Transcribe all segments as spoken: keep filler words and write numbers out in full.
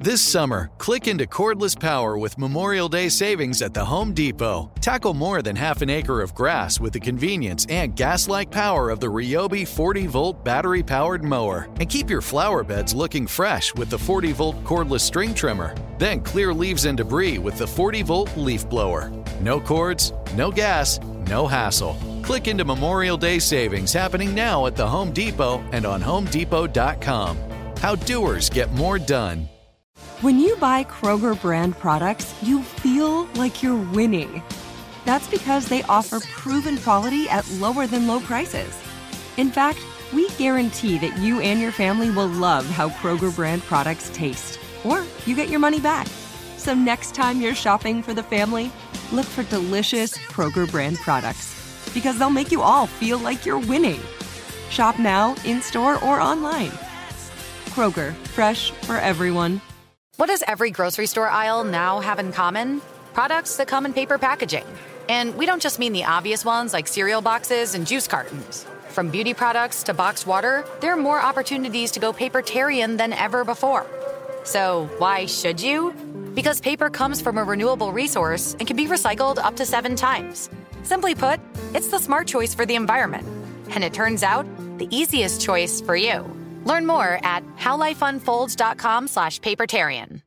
This summer, click into cordless power with Memorial Day savings at the Home Depot. Tackle more than half an acre of grass with the convenience and gas-like power of the Ryobi forty-volt battery-powered mower. And keep your flower beds looking fresh with the forty-volt cordless string trimmer. Then clear leaves and debris with the forty-volt leaf blower. No cords, no gas, no hassle. Click into Memorial Day savings happening now at the Home Depot and on home depot dot com. How doers get more done. When you buy Kroger brand products, you feel like you're winning. That's because they offer proven quality at lower than low prices. In fact, we guarantee that you and your family will love how Kroger brand products taste, or you get your money back. So next time you're shopping for the family, look for delicious Kroger brand products, because they'll make you all feel like you're winning. Shop now, in-store, or online. Kroger, fresh for everyone. What does every grocery store aisle now have in common? Products that come in paper packaging. And we don't just mean the obvious ones like cereal boxes and juice cartons. From beauty products to boxed water, there are more opportunities to go papertarian than ever before. So why should you? Because paper comes from a renewable resource and can be recycled up to seven times. Simply put, it's the smart choice for the environment. And it turns out, the easiest choice for you. Learn more at howlifeunfolds.com slash papertarian.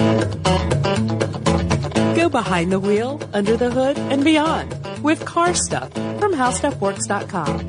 Go behind the wheel, under the hood, and beyond with Car Stuff from how stuff works dot com.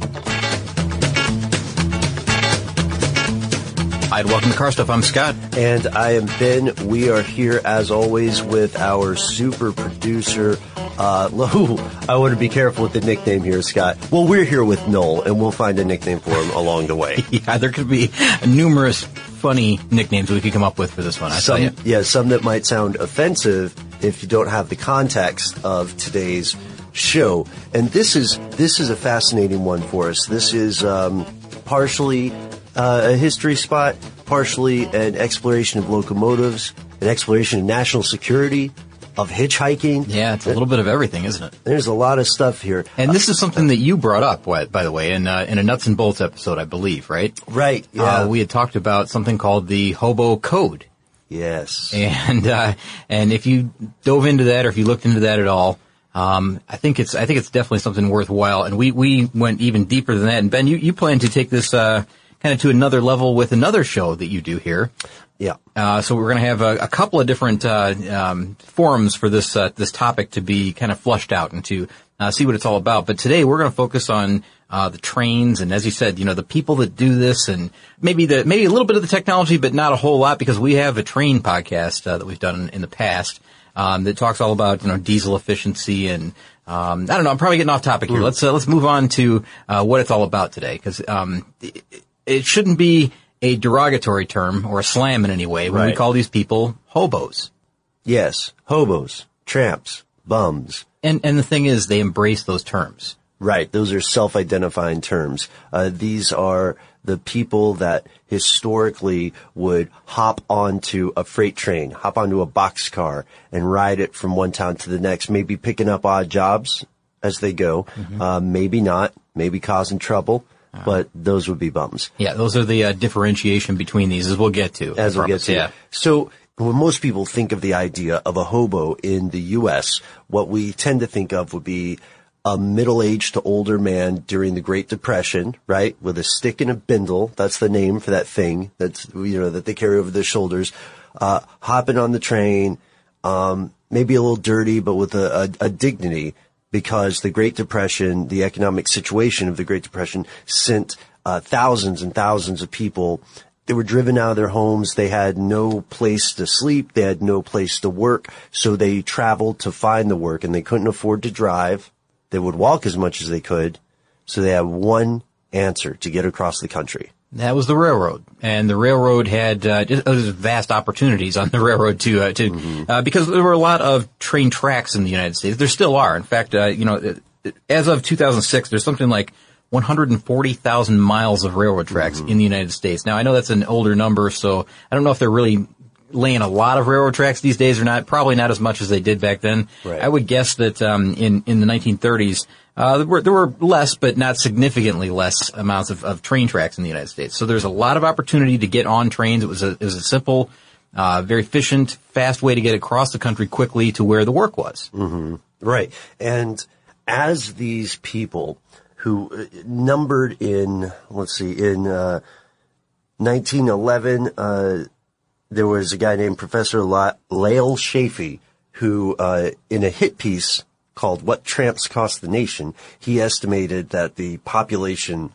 Hi, and welcome to Car Stuff. I'm Scott. And I am Ben. We are here, as always, with our super producer, uh, Lou. I want to be careful with the nickname here, Scott. Well, we're here with Noel, and we'll find a nickname for him along the way. Yeah, there could be numerous funny nicknames we could come up with for this one, I some, tell you. Yeah, some that might sound offensive if you don't have the context of today's show. And this is, this is a fascinating one for us. This is, um, partially Uh, a history spot, partially an exploration of locomotives, an exploration of national security, of hitchhiking. Yeah, it's a little bit of everything, isn't it? There's a lot of stuff here. And this is something that you brought up, by the way, in, uh, in a Nuts and Bolts episode, I believe, right? Right, yeah. Uh, we had talked about something called the Hobo Code. Yes. And, uh, and if you dove into that or if you looked into that at all, um, I think it's, I think it's definitely something worthwhile. And we, we went even deeper than that. And Ben, you, you plan to take this, uh, kind of to another level with another show that you do here. Yeah. Uh, so we're going to have a, a couple of different, uh, um, forums for this, uh, this topic to be kind of flushed out and to, uh, see what it's all about. But today we're going to focus on, uh, the trains and, as you said, you know, the people that do this and maybe the, maybe a little bit of the technology, but not a whole lot because we have a train podcast, uh, that we've done in, in the past, um, that talks all about, you know, diesel efficiency and, um, I don't know, I'm probably getting off topic here. Mm. Let's, uh, let's move on to, uh, what it's all about today because, um, it, It shouldn't be a derogatory term or a slam in any way when right. we call these people hobos. Yes, hobos, tramps, bums. And and the thing is, they embrace those terms. Right, those are self-identifying terms. Uh, these are the people that historically would hop onto a freight train, hop onto a boxcar, and ride it from one town to the next, maybe picking up odd jobs as they go, mm-hmm. uh, maybe not, maybe causing trouble. Uh, but those would be bums. Yeah, those are the uh, differentiation between these, as we'll get to. As we'll get to. Yeah. So when most people think of the idea of a hobo in the U S, what we tend to think of would be a middle-aged to older man during the Great Depression, right, with a stick and a bindle. That's the name for that thing that's, you know, that they carry over their shoulders, uh, hopping on the train, um, maybe a little dirty, but with a, a, a dignity. Because the Great Depression, the economic situation of the Great Depression sent uh, thousands and thousands of people. They were driven out of their homes. They had no place to sleep. They had no place to work. So they traveled to find the work, and they couldn't afford to drive. They would walk as much as they could. So they had one answer to get across the country. That was the railroad, and the railroad had uh, just uh, vast opportunities on the railroad to uh, to mm-hmm. uh, because there were a lot of train tracks in the United States. There still are. In fact, uh, you know, as of two thousand six, there's something like one hundred forty thousand miles of railroad tracks mm-hmm. in the United States. Now, I know that's an older number, so I don't know if they're really laying a lot of railroad tracks these days or not. Probably not as much as they did back then. Right. I would guess that um, in in the nineteen thirties. Uh, there were, there were less, but not significantly less amounts of, of train tracks in the United States. So there's a lot of opportunity to get on trains. It was a, it was a simple, uh, very efficient, fast way to get across the country quickly to where the work was. Mm-hmm. Right. And as these people who uh, numbered in, let's see, in uh, nineteen eleven, uh, there was a guy named Professor La- Lael Chafee who, uh, in a hit piece called What Tramps Cost the Nation, he estimated that the population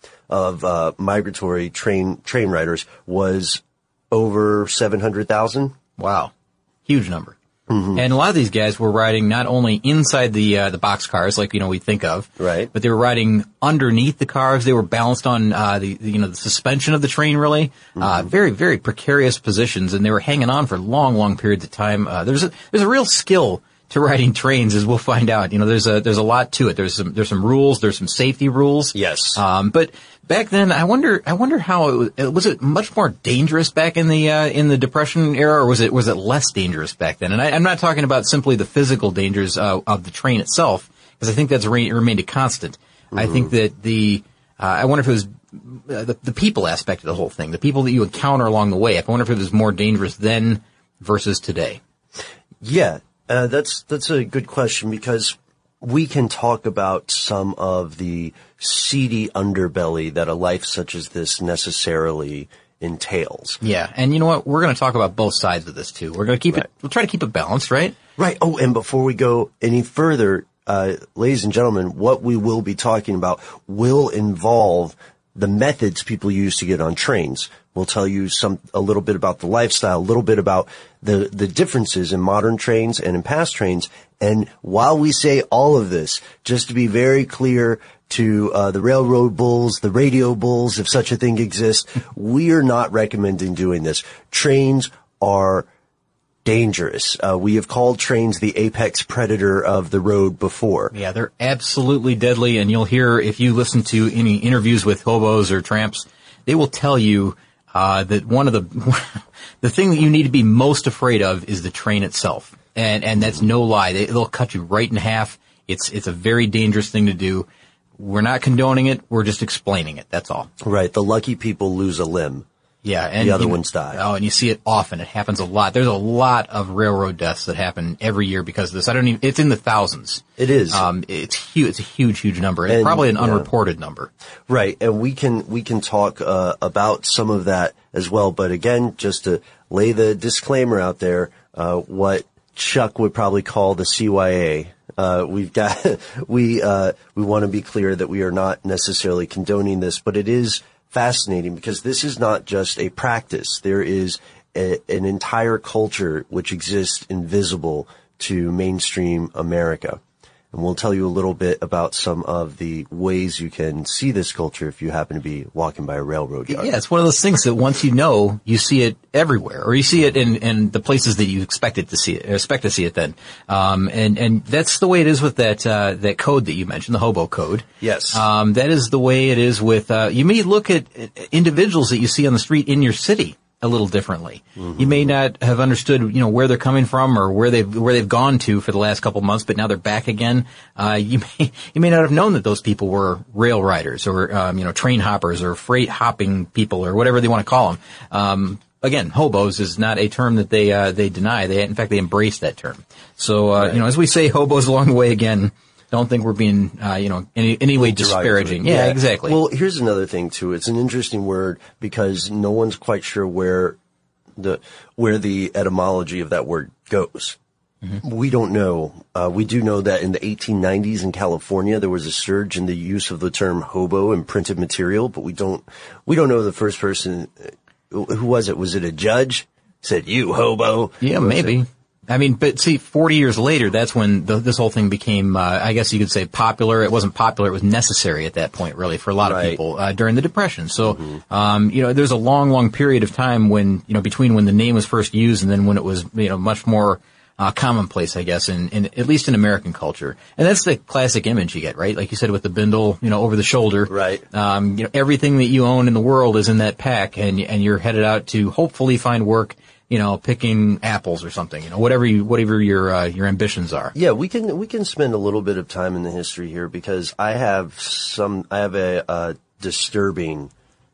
of uh, migratory train train riders was over seven hundred thousand. Wow. Huge number. Mm-hmm. And a lot of these guys were riding not only inside the uh, the boxcars, like, you know, we think of, right, but they were riding underneath the cars. They were balanced on uh, the, the you know the suspension of the train, really. Mm-hmm. Uh, very very precarious positions, and they were hanging on for long long periods of time. Uh, there's a there's a real skill to riding trains, as we'll find out. You know, there's a there's a lot to it. There's some there's some rules. There's some safety rules. Yes. Um, but back then, I wonder I wonder how it was, was it much more dangerous back in the uh, in the Depression era, or was it was it less dangerous back then? And I, I'm not talking about simply the physical dangers uh, of the train itself, because I think that's re- remained a constant. Mm-hmm. I think that the uh, I wonder if it was uh, the, the people aspect of the whole thing, the people that you encounter along the way. I wonder if it was more dangerous then versus today. Yeah. Uh, that's, that's a good question, because we can talk about some of the seedy underbelly that a life such as this necessarily entails. Yeah. And you know what? We're going to talk about both sides of this too. We're going to keep right. it, we'll try to keep it balanced, right? Right. Oh, and before we go any further, uh, ladies and gentlemen, what we will be talking about will involve the methods people use to get on trains. We'll tell you some, a little bit about the lifestyle, a little bit about the, the differences in modern trains and in past trains. And while we say all of this, just to be very clear to, uh, the railroad bulls, the radio bulls, if such a thing exists, we are not recommending doing this. Trains are dangerous. Uh, we have called trains the apex predator of the road before. Yeah, they're absolutely deadly. And you'll hear, if you listen to any interviews with hobos or tramps, they will tell you Uh, that one of the, the thing that you need to be most afraid of is the train itself. And, and that's no lie. They, they'll cut you right in half. It's, it's a very dangerous thing to do. We're not condoning it. We're just explaining it. That's all. Right. The lucky people lose a limb. Yeah. And the other you, ones die. Oh, and you see it often. It happens a lot. There's a lot of railroad deaths that happen every year because of this. I don't even, it's in the thousands. It is. Um, it's huge. It's a huge, huge number. It's and, probably an yeah. unreported number. Right. And we can, we can talk, uh, about some of that as well. But again, just to lay the disclaimer out there, uh, what Chuck would probably call the C Y A. Uh, we've got, we, uh, we want to be clear that we are not necessarily condoning this, but it is fascinating because this is not just a practice. There is a, an entire culture which exists invisible to mainstream America. And we'll tell you a little bit about some of the ways you can see this culture if you happen to be walking by a railroad yard. Yeah, it's one of those things that once you know, you see it everywhere, or you see it in, in the places that you expect it to see it, expect to see it then. Um, and, and that's the way it is with that, uh, that code that you mentioned, the hobo code. Yes. Um, that is the way it is with, uh, you may look at individuals that you see on the street in your city a little differently. Mm-hmm. You may not have understood, you know, where they're coming from or where they've, where they've gone to for the last couple of months, but now they're back again. Uh, you may, you may not have known that those people were rail riders or, um, you know, train hoppers or freight hopping people or whatever they want to call them. Um, again, hobos is not a term that they, uh, they deny. They, in fact, they embrace that term. So, uh, right. you know, as we say hobos along the way again, don't think we're being, uh, you know, any, any way disparaging. Yeah, yeah, exactly. Well, here's another thing too. It's an interesting word because no one's quite sure where the, where the etymology of that word goes. Mm-hmm. We don't know. Uh, we do know that in the eighteen nineties in California, there was a surge in the use of the term hobo in printed material, but we don't, we don't know the first person. Who was it? Was it a judge? Said, "You hobo." Yeah, maybe. It? I mean, but see, forty years later, that's when the, this whole thing became, uh, I guess you could say popular. It wasn't popular. It was necessary at that point, really, for a lot right. of people, uh, during the Depression. So, mm-hmm. um, you know, there's a long, long period of time when, you know, between when the name was first used and then when it was, you know, much more, uh, commonplace, I guess, in, in, at least in American culture. And that's the classic image you get, right? Like you said, with the bindle, you know, over the shoulder. Right. Um, you know, everything that you own in the world is in that pack and, and you're headed out to hopefully find work, you know, picking apples or something, you know, whatever you, whatever your, uh, your ambitions are. Yeah, we can, we can spend a little bit of time in the history here because I have some, I have a, uh, disturbing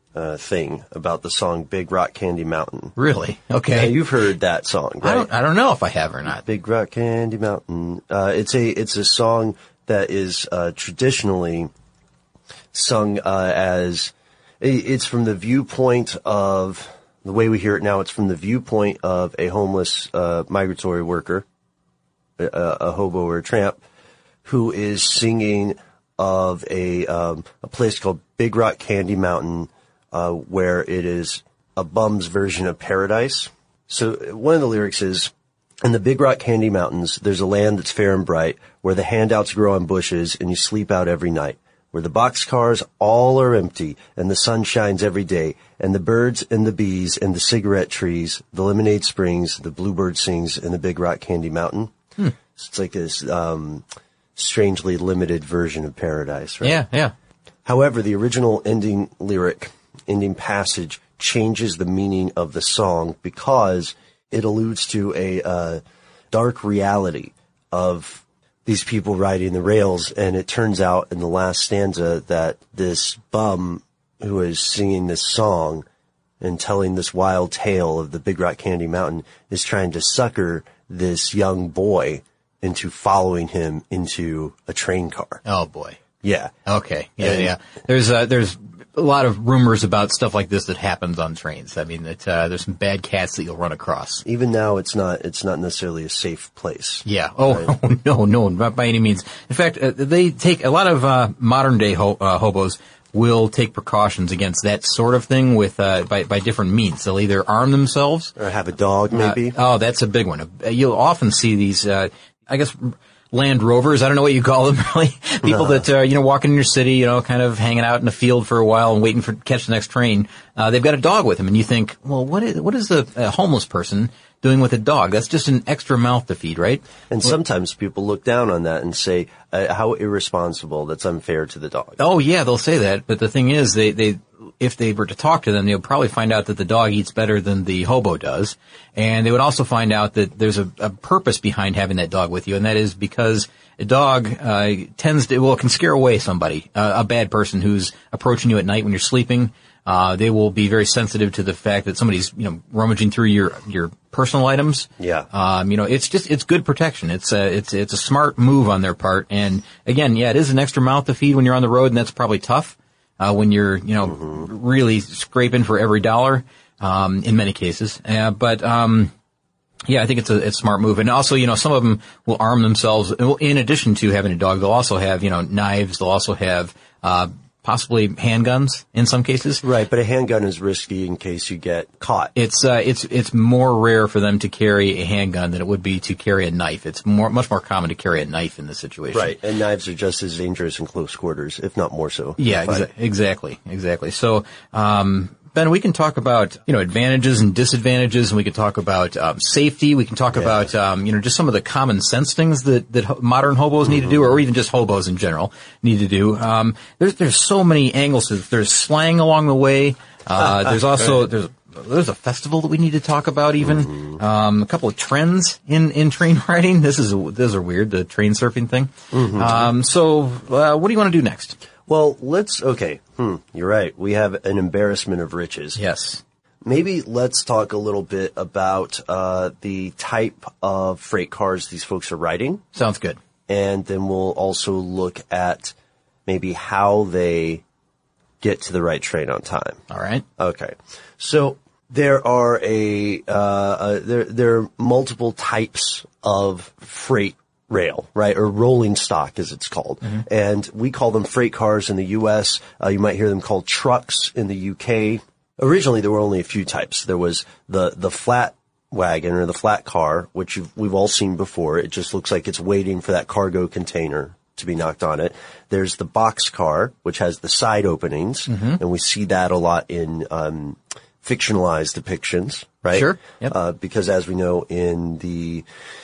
uh, thing about the song Big Rock Candy Mountain. Really? Okay. Yeah, you've heard that song, right? I don't, I don't know if I have or not. Big Rock Candy Mountain. Uh, it's a, it's a song that is, uh, traditionally sung, uh, as, it's from the viewpoint of, the way we hear it now, it's from the viewpoint of a homeless, uh, migratory worker, a, a hobo or a tramp, who is singing of a, um, a place called Big Rock Candy Mountain, uh, where it is a bum's version of paradise. So one of the lyrics is, in the Big Rock Candy Mountains, there's a land that's fair and bright, where the handouts grow on bushes and you sleep out every night, where the boxcars all are empty and the sun shines every day, and the birds and the bees and the cigarette trees, the lemonade springs, the bluebird sings in the Big Rock Candy Mountain. Hmm. So it's like this, um, strangely limited version of paradise, right? Yeah, yeah. However, the original ending lyric, ending passage, changes the meaning of the song because it alludes to a uh, dark reality of these people riding the rails, and it turns out in the last stanza that this bum who is singing this song and telling this wild tale of the Big Rock Candy Mountain is trying to sucker this young boy into following him into a train car. Oh boy. Yeah. Okay. Yeah, And- yeah. There's uh, there's a lot of rumors about stuff like this that happens on trains. I mean, that uh, there's some bad cats that you'll run across. Even now, it's not, it's not necessarily a safe place. Yeah. Oh, right? no, no, not by any means. In fact, uh, they take a lot of uh, modern day ho- uh, hobos will take precautions against that sort of thing with uh, by by different means. They'll either arm themselves Or have a dog, maybe. Uh, oh, that's a big one. You'll often see these, uh, I guess, Land Rovers. I don't know what you call them, really. People Uh-huh. that, uh, you know, walking in your city, you know, kind of hanging out in the field for a while and waiting for catch the next train. Uh, they've got a dog with them, and you think, well, what is, what is a, a homeless person doing with a dog? That's just an extra mouth to feed, right? And sometimes people look down on that and say, uh, how irresponsible, that's unfair to the dog. Oh, yeah, they'll say that. But the thing is, they, they, if they were to talk to them, they'll probably find out that the dog eats better than the hobo does. And they would also find out that there's a, a purpose behind having that dog with you, and that is because a dog uh, tends to, well, it can scare away somebody, uh, a bad person who's approaching you at night when you're sleeping. Uh, they will be very sensitive to the fact that somebody's, you know, rummaging through your, your personal items. Yeah. Um, you know, it's just, it's good protection. It's a, it's, it's a smart move on their part. And again, yeah, it is an extra mouth to feed when you're on the road, and that's probably tough, uh, when you're, you know, mm-hmm. really scraping for every dollar, um, in many cases. Uh, but, um, yeah, I think it's a, it's a smart move. And also, you know, some of them will arm themselves. In addition to having a dog, they'll also have, you know, knives. They'll also have, uh, possibly handguns in some cases. Right, but a handgun is risky in case you get caught. It's, uh, it's, it's more rare for them to carry a handgun than it would be to carry a knife. It's more, much more common to carry a knife in this situation. Right, and knives are just as dangerous in close quarters, if not more so. Yeah, exa- exactly, exactly. So, um, Ben, we can talk about, you know, advantages and disadvantages, and we can talk about um, safety. We can talk yeah. about, um, you know, just some of the common sense things that, that ho- modern hobos mm-hmm. need to do, or even just hobos in general need to do. Um, there's there's so many angles. There's slang along the way. Uh, there's also there's there's a festival that we need to talk about. Even mm-hmm. um, a couple of trends in, in train riding. This is those are weird. The train surfing thing. Mm-hmm. Um, so, uh, what do you want to do next? Well, let's, okay, hmm, you're right. We have an embarrassment of riches. Yes. Maybe let's talk a little bit about uh the type of freight cars these folks are riding. Sounds good. And then we'll also look at maybe how they get to the right train on time. All right. Okay. So there are a, uh, uh there, there are multiple types of freight rail, right? Or rolling stock, as it's called. Mm-hmm. And we call them freight cars in the U S. Uh, you might hear them called trucks in the U K. Originally, there were only a few types. There was the, the flat wagon or the flat car, which you've, we've all seen before. It just looks like it's waiting for that cargo container to be knocked on it. There's the box car, which has the side openings. Mm-hmm. And we see that a lot in, um, fictionalized depictions, right? Sure. Yep. Uh, because as we know in the,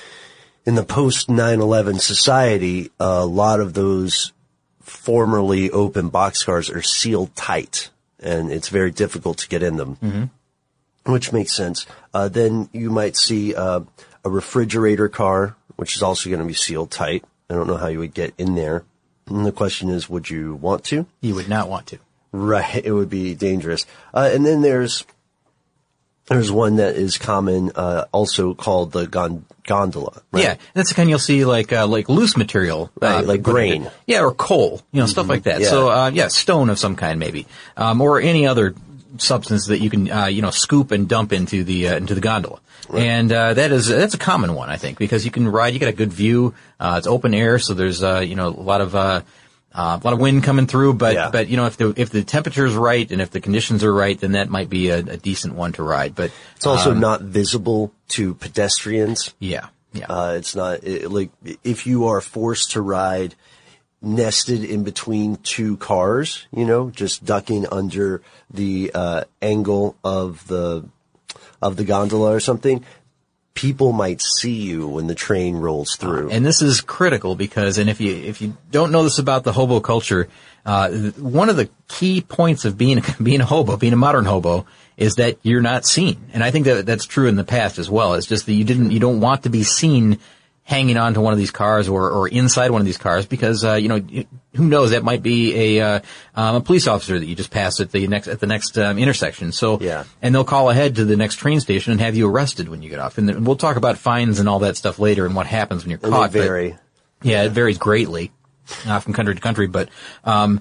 In the post nine eleven society, a lot of those formerly open boxcars are sealed tight, and it's very difficult to get in them, mm-hmm. which makes sense. Uh, then you might see uh, a refrigerator car, which is also going to be sealed tight. I don't know how you would get in there. And the question is, would you want to? You would not want to. Right. It would be dangerous. Uh, and then there's, there's one that is common, uh, also called the gon- gondola. Right? Yeah. That's the kind you'll see like, uh, like loose material. Right. Uh, like grain. Yeah. Or coal, you know, mm-hmm. stuff like that. Yeah. So, uh, yeah, stone of some kind maybe. Um, or any other substance that you can, uh, you know, scoop and dump into the, uh, into the gondola. Right. And, uh, that is, that's a common one, I think, because you can ride, you get a good view, uh, it's open air, so there's, uh, you know, a lot of, uh, uh, a lot of wind coming through, but, yeah. but, you know, if the, if the temperature's right and if the conditions are right, then that might be a, a decent one to ride, but. It's also um, not visible to pedestrians. Yeah, yeah. Uh, it's not, it, like, if you are forced to ride nested in between two cars, you know, just ducking under the, uh, angle of the, of the gondola or something, people might see you when the train rolls through. And this is critical because, and if you, if you don't know this about the hobo culture, uh, one of the key points of being, being a hobo, being a modern hobo, is that you're not seen. And I think that that's true in the past as well. It's just that you didn't, you don't want to be seen hanging on to one of these cars or, or inside one of these cars because, uh, you know, who knows, that might be a, uh, um, a police officer that you just passed at the next, at the next, um, intersection. So, yeah. And they'll call ahead to the next train station and have you arrested when you get off. And then we'll talk about fines and all that stuff later and what happens when you're and caught. They vary. But, yeah, it varies greatly, uh, from country to country, but, um,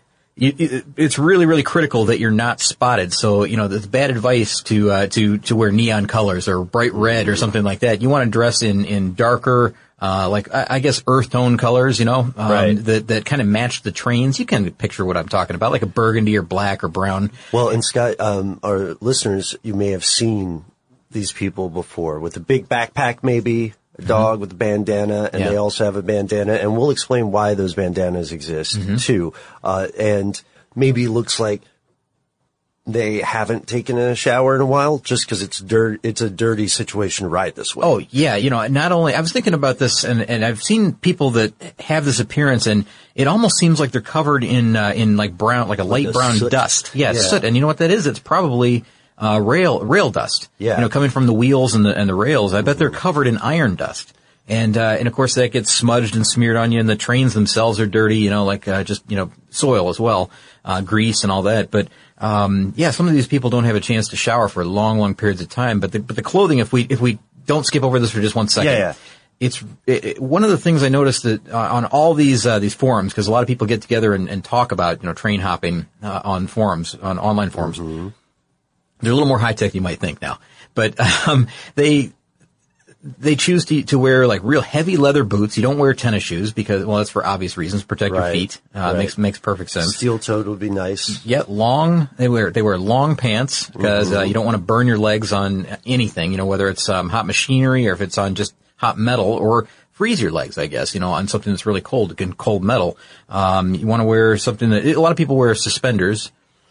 it's really, really critical that you're not spotted. So, you know, it's bad advice to, uh, to, to wear neon colors or bright red or something like that. You want to dress in, in darker, uh, like, I, I guess earth tone colors, you know, um, right. that, that kind of match the trains. You can picture what I'm talking about, like a burgundy or black or brown. Well, and Scott, um, our listeners, you may have seen these people before with a big backpack, maybe. A dog mm-hmm. with a bandana, and yeah. they also have a bandana, and we'll explain why those bandanas exist, mm-hmm. too. Uh, and maybe looks like they haven't taken a shower in a while, just because it's dirt, it's a dirty situation to ride this way. Oh, yeah, you know, not only, I was thinking about this, and, and I've seen people that have this appearance, and it almost seems like they're covered in, uh, in like brown, like a light like brown soot. dust. Yeah, yeah, soot. And you know what that is? It's probably, Uh, rail, rail dust. Yeah. You know, coming from the wheels and the, and the rails. I bet they're covered in iron dust. And, uh, and of course that gets smudged and smeared on you, and the trains themselves are dirty, you know, like, uh, just, you know, soil as well, uh, grease and all that. But, um, yeah, some of these people don't have a chance to shower for long, long periods of time. But the, but the clothing, if we, if we don't skip over this for just one second. Yeah, yeah. It's, it, it, one of the things I noticed that uh, on all these, uh, these forums, because a lot of people get together and, and talk about, you know, train hopping, uh, on forums, on online forums. Mm-hmm. They're a little more high tech than you might think now, but um, they they choose to to wear like real heavy leather boots. You don't wear tennis shoes because, well, that's for obvious reasons, protect right. your feet. Uh, right. Makes makes perfect sense. Steel toed would be nice. Yeah, long. They wear they wear long pants because mm-hmm. uh, you don't want to burn your legs on anything. You know, whether it's um, hot machinery or if it's on just hot metal, or freeze your legs, I guess. You know, on something that's really cold, again, cold metal. Um, you want to wear something that a lot of people wear suspenders.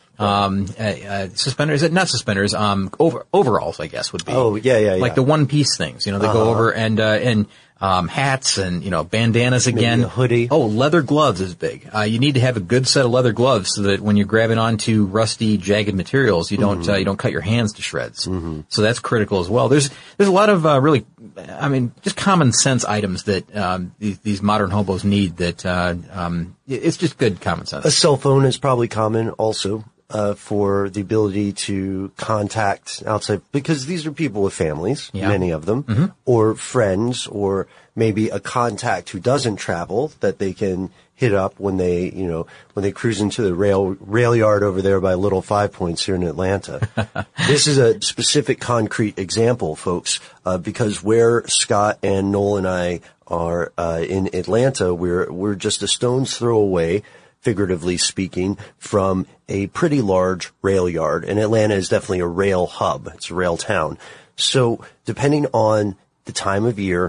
Um, uh, uh, suspenders, not suspenders, um, over, overalls, I guess would be. Oh, yeah, yeah, yeah. Like the one piece things, you know, they uh-huh. go over and, uh, and, um, hats and, you know, bandanas again. Maybe a hoodie. Oh, leather gloves is big. Uh, you need to have a good set of leather gloves so that when you're grabbing onto rusty, jagged materials, you don't, mm-hmm. uh, you don't cut your hands to shreds. Mm-hmm. So that's critical as well. There's, there's a lot of, uh, really, I mean, just common sense items that, um, these, these modern hobos need that, uh, um, it's just good common sense. A cell phone is probably common also. Uh, for the ability to contact outside, because these are people with families, yeah. many of them, mm-hmm. or friends, or maybe a contact who doesn't travel that they can hit up when they, you know, when they cruise into the rail, rail yard over there by Little Five Points here in Atlanta. This is a specific concrete example, folks, uh, because where Scott and Noel and I are, uh, in Atlanta, we're, we're just a stone's throw away, figuratively speaking, from a pretty large rail yard. And Atlanta is definitely a rail hub. It's a rail town. So depending on the time of year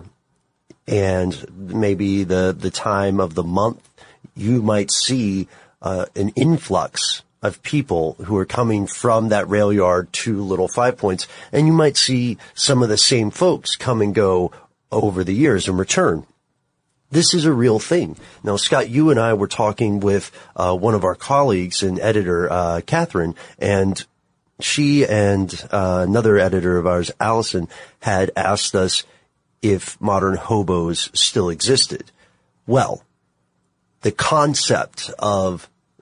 and maybe the, the time of the month, you might see uh, an influx of people who are coming from that rail yard to Little Five Points. And you might see some of the same folks come and go over the years and return. This is a real thing. Now, Scott, you and I were talking with uh, one of our colleagues and editor, uh, Catherine, and she and uh, another editor of ours, Allison, had asked us if modern hobos still existed. Well, the concept of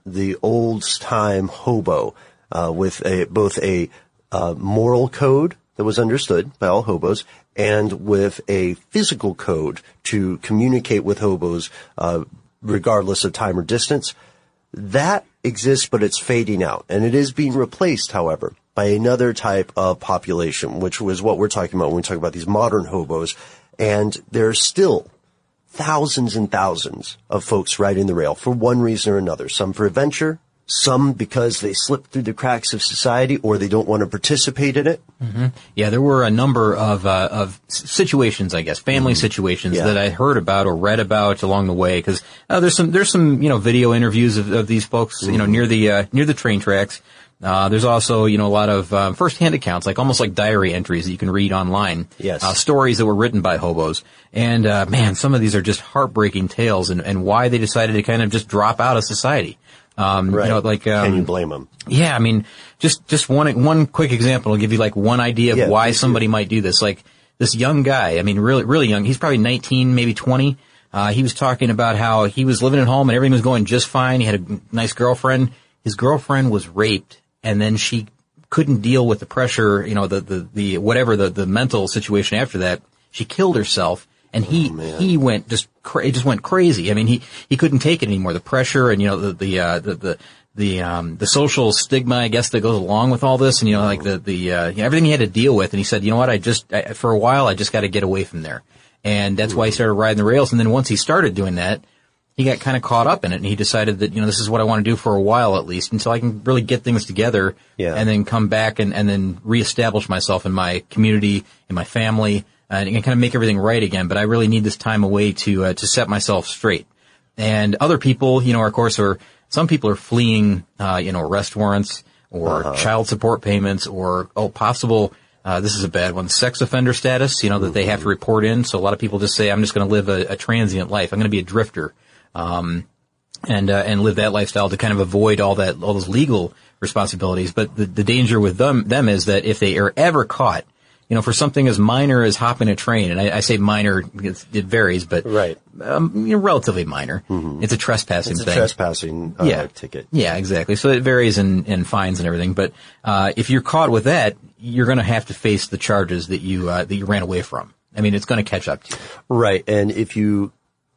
the old time hobo, uh, with a, both a, uh, moral code that was understood by all hobos and with a physical code to communicate with hobos, uh, regardless of time or distance. That exists, but it's fading out. And it is being replaced, however, by another type of population, which was what we're talking about when we talk about these modern hobos. And there's still thousands and thousands of folks riding the rail for one reason or another. Some for adventure, some because they slip through the cracks of society or they don't want to participate in it. Mm-hmm. Yeah, there were a number of uh, of situations, I guess, family mm-hmm. situations yeah. that I heard about or read about along the way. Because uh, there's some there's some you know video interviews of, of these folks, mm-hmm. you know, near the uh, near the train tracks. Uh, there's also, you know, a lot of uh, first-hand accounts, like almost like diary entries that you can read online. Yes. Uh, stories that were written by hobos. And, uh, man, some of these are just heartbreaking tales and, and why they decided to kind of just drop out of society. Um, right. you know, like, um, can you blame them? Yeah, I mean, just, just one, one quick example will give you like one idea of yeah, why somebody might do this. Like this young guy, I mean, really, really young. He's probably nineteen, maybe twenty. Uh, he was talking about how he was living at home and everything was going just fine. He had a nice girlfriend. His girlfriend was raped. And then she couldn't deal with the pressure, you know, the, the, the, whatever the, the mental situation after that. She killed herself and he, oh, he went just, cra- it just went crazy. I mean, he, he couldn't take it anymore. The pressure and, you know, the, the, uh, the, the, the, um, the social stigma, I guess, that goes along with all this and, you know, like the, the, uh, you know, everything he had to deal with. And he said, you know what, I just, I, for a while, I just got to get away from there. And that's why he started riding the rails. And then once he started doing that, he got kind of caught up in it and he decided that, you know, this is what I want to do for a while at least until I can really get things together yeah. and then come back and, and then reestablish myself in my community, in my family, and kind of make everything right again. But I really need this time away to, uh, to set myself straight. And other people, you know, of course, are, some people are fleeing, uh, you know, arrest warrants or uh-huh. child support payments or, oh, possible, uh, this is a bad one, sex offender status, you know, that mm-hmm. they have to report in. So a lot of people just say, I'm just going to live a, a transient life. I'm going to be a drifter. Um, and, uh, and live that lifestyle to kind of avoid all that, all those legal responsibilities. But the, the danger with them, them is that if they are ever caught, you know, for something as minor as hopping a train, and I, I say minor, it, it varies, but, right. um, you know, relatively minor. Mm-hmm. It's a trespassing it's a thing. trespassing, uh, yeah. ticket. Yeah, exactly. So it varies in, in fines and everything. But, uh, if you're caught with that, you're going to have to face the charges that you, uh, that you ran away from. I mean, it's going to catch up to you. Right. And if you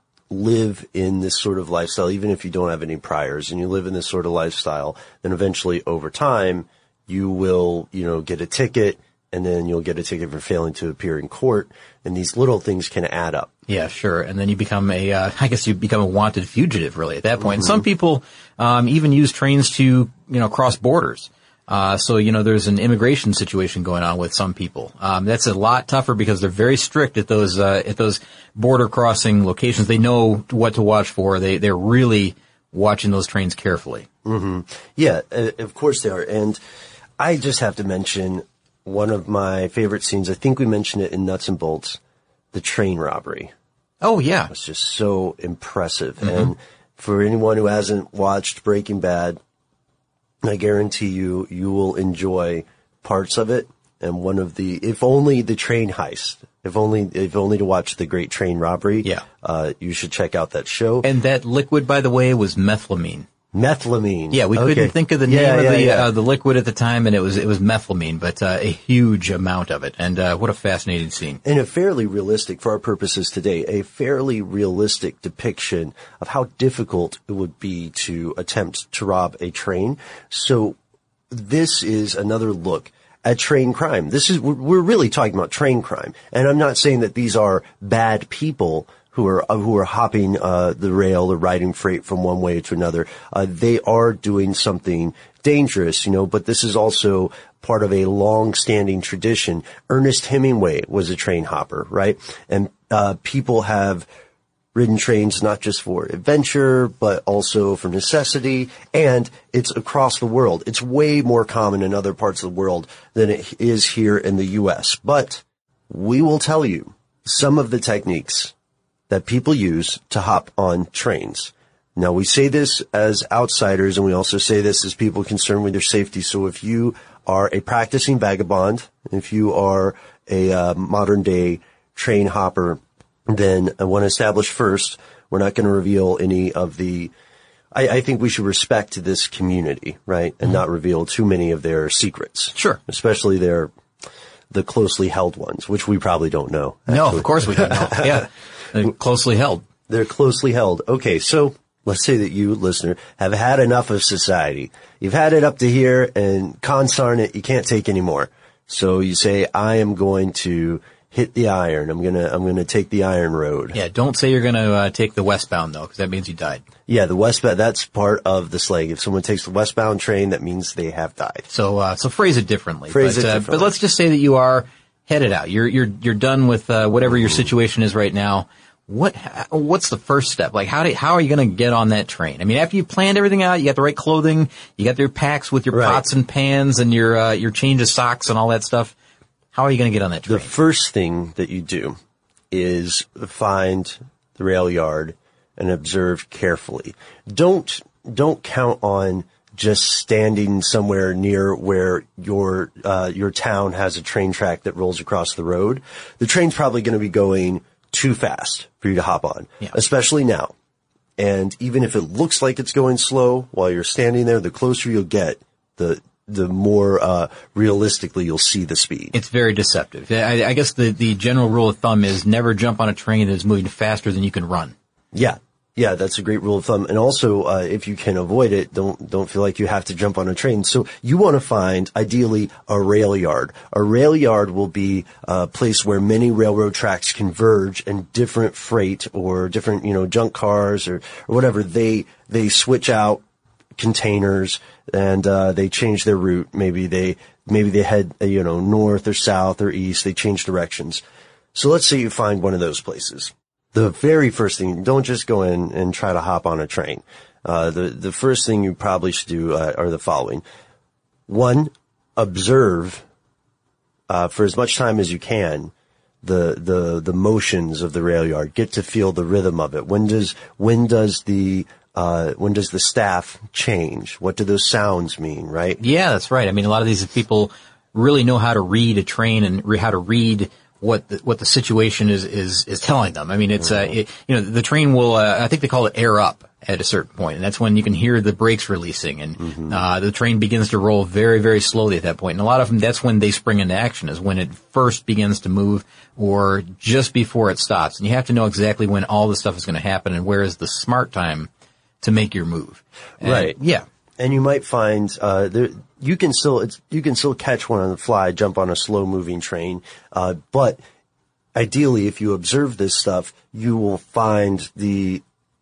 live in this sort of lifestyle, even if you don't have any priors and you live in this sort of lifestyle, then eventually over time you will, you know, get a ticket and then you'll get a ticket for failing to appear in court. And these little things can add up. Yeah, sure. And then you become a, uh, I guess you become a wanted fugitive really at that point. Mm-hmm. And some people, um, even use trains to, you know, cross borders. Uh, so, you know, there's an immigration situation going on with some people. Um, that's a lot tougher because they're very strict at those, uh, at those border crossing locations. They know what to watch for. They, they're really watching those trains carefully. Mm-hmm. Yeah, uh, of course they are. And I just have to mention one of my favorite scenes. I think we mentioned it in Nuts and Bolts, the train robbery. Oh, yeah. It's just so impressive. Mm-hmm. And for anyone who hasn't watched Breaking Bad, I guarantee you, you will enjoy parts of it. And one of the, if only the train heist, if only, if only to watch the great train robbery. Yeah. Uh, you should check out that show. And that liquid, by the way, was methylamine. Methylamine. Yeah, we okay. couldn't think of the name yeah, of yeah, the, yeah. uh, the liquid at the time, and it was, it was methylamine, but, uh, a huge amount of it. And, uh, what a fascinating scene. And a fairly realistic, for our purposes today, a fairly realistic depiction of how difficult it would be to attempt to rob a train. So this is another look at train crime. This is, we're really talking about train crime. And I'm not saying that these are bad people who are, uh, who are hopping, uh, the rail or riding freight from one way to another. Uh, they are doing something dangerous, you know, but this is also part of a long-standing tradition. Ernest Hemingway was a train hopper, right? And, uh, people have ridden trains not just for adventure, but also for necessity, and it's across the world. It's way more common in other parts of the world than it is here in the U S. But we will tell you some of the techniques that people use to hop on trains. Now, we say this as outsiders, and we also say this as people concerned with their safety. So if you are a practicing vagabond, if you are a uh, modern-day train hopper, then I want to establish first, we're not going to reveal any of the I, I think we should respect this community, right? And mm-hmm. not reveal too many of their secrets. Sure. Especially their, the closely held ones, which we probably don't know. Actually. No, of course we don't know. Yeah. They're closely held. They're closely held. Okay. So let's say that you, listener, have had enough of society. You've had it up to here, and consarn it, you can't take any more. So you say, I am going to hit the iron. I'm gonna, I'm gonna take the iron road. Yeah, don't say you're gonna uh, take the westbound though, because that means you died. Yeah, the westbound, that's part of the slang. If someone takes the westbound train, that means they have died. So, uh, so phrase it differently. Phrase but, it uh, differently. But let's just say that you are headed out. You're, you're, you're done with, uh, whatever your situation is right now. What, what's the first step? Like, how do, how are you gonna get on that train? I mean, after you planned everything out, you got the right clothing, you got your packs with your right. pots and pans and your, uh, your change of socks and all that stuff. How are you going to get on that train? The first thing that you do is find the rail yard and observe carefully. Don't, don't count on just standing somewhere near where your, uh, your town has a train track that rolls across the road. The train's probably going to be going too fast for you to hop on, yeah. especially now. And even if it looks like it's going slow while you're standing there, the closer you'll get, the, the more, uh, realistically you'll see the speed. It's very deceptive. I, I guess the, the general rule of thumb is never jump on a train that is moving faster than you can run. Yeah. Yeah, that's a great rule of thumb. And also, uh, if you can avoid it, don't, don't feel like you have to jump on a train. So you want to find, ideally, a rail yard. A rail yard will be a place where many railroad tracks converge and different freight or different, you know, junk cars or, or whatever, they, they switch out containers and, uh, they change their route. Maybe they, maybe they head, you know, north or south or east. They change directions. So let's say you find one of those places. The very first thing, don't just go in and try to hop on a train. Uh, the, the first thing you probably should do, uh, are the following. One, observe, uh, for as much time as you can, the, the, the motions of the rail yard. Get to feel the rhythm of it. When does, when does the, Uh, when does the staff change? What do those sounds mean, right? Yeah, that's right. I mean, a lot of these people really know how to read a train and re- how to read what the, what the situation is, is, is telling them. I mean, it's, uh, it, you know, the train will, uh, I think they call it air up at a certain point, and that's when you can hear the brakes releasing, and, mm-hmm. uh, the train begins to roll very, very slowly at that point. And a lot of them, that's when they spring into action, is when it first begins to move or just before it stops. And you have to know exactly when all this stuff is going to happen and where is the smart time to make your move. And, right. Yeah. And you might find, uh, there, you can still, it's, you can still catch one on the fly, jump on a slow moving train. Uh, but ideally, if you observe this stuff, you will find the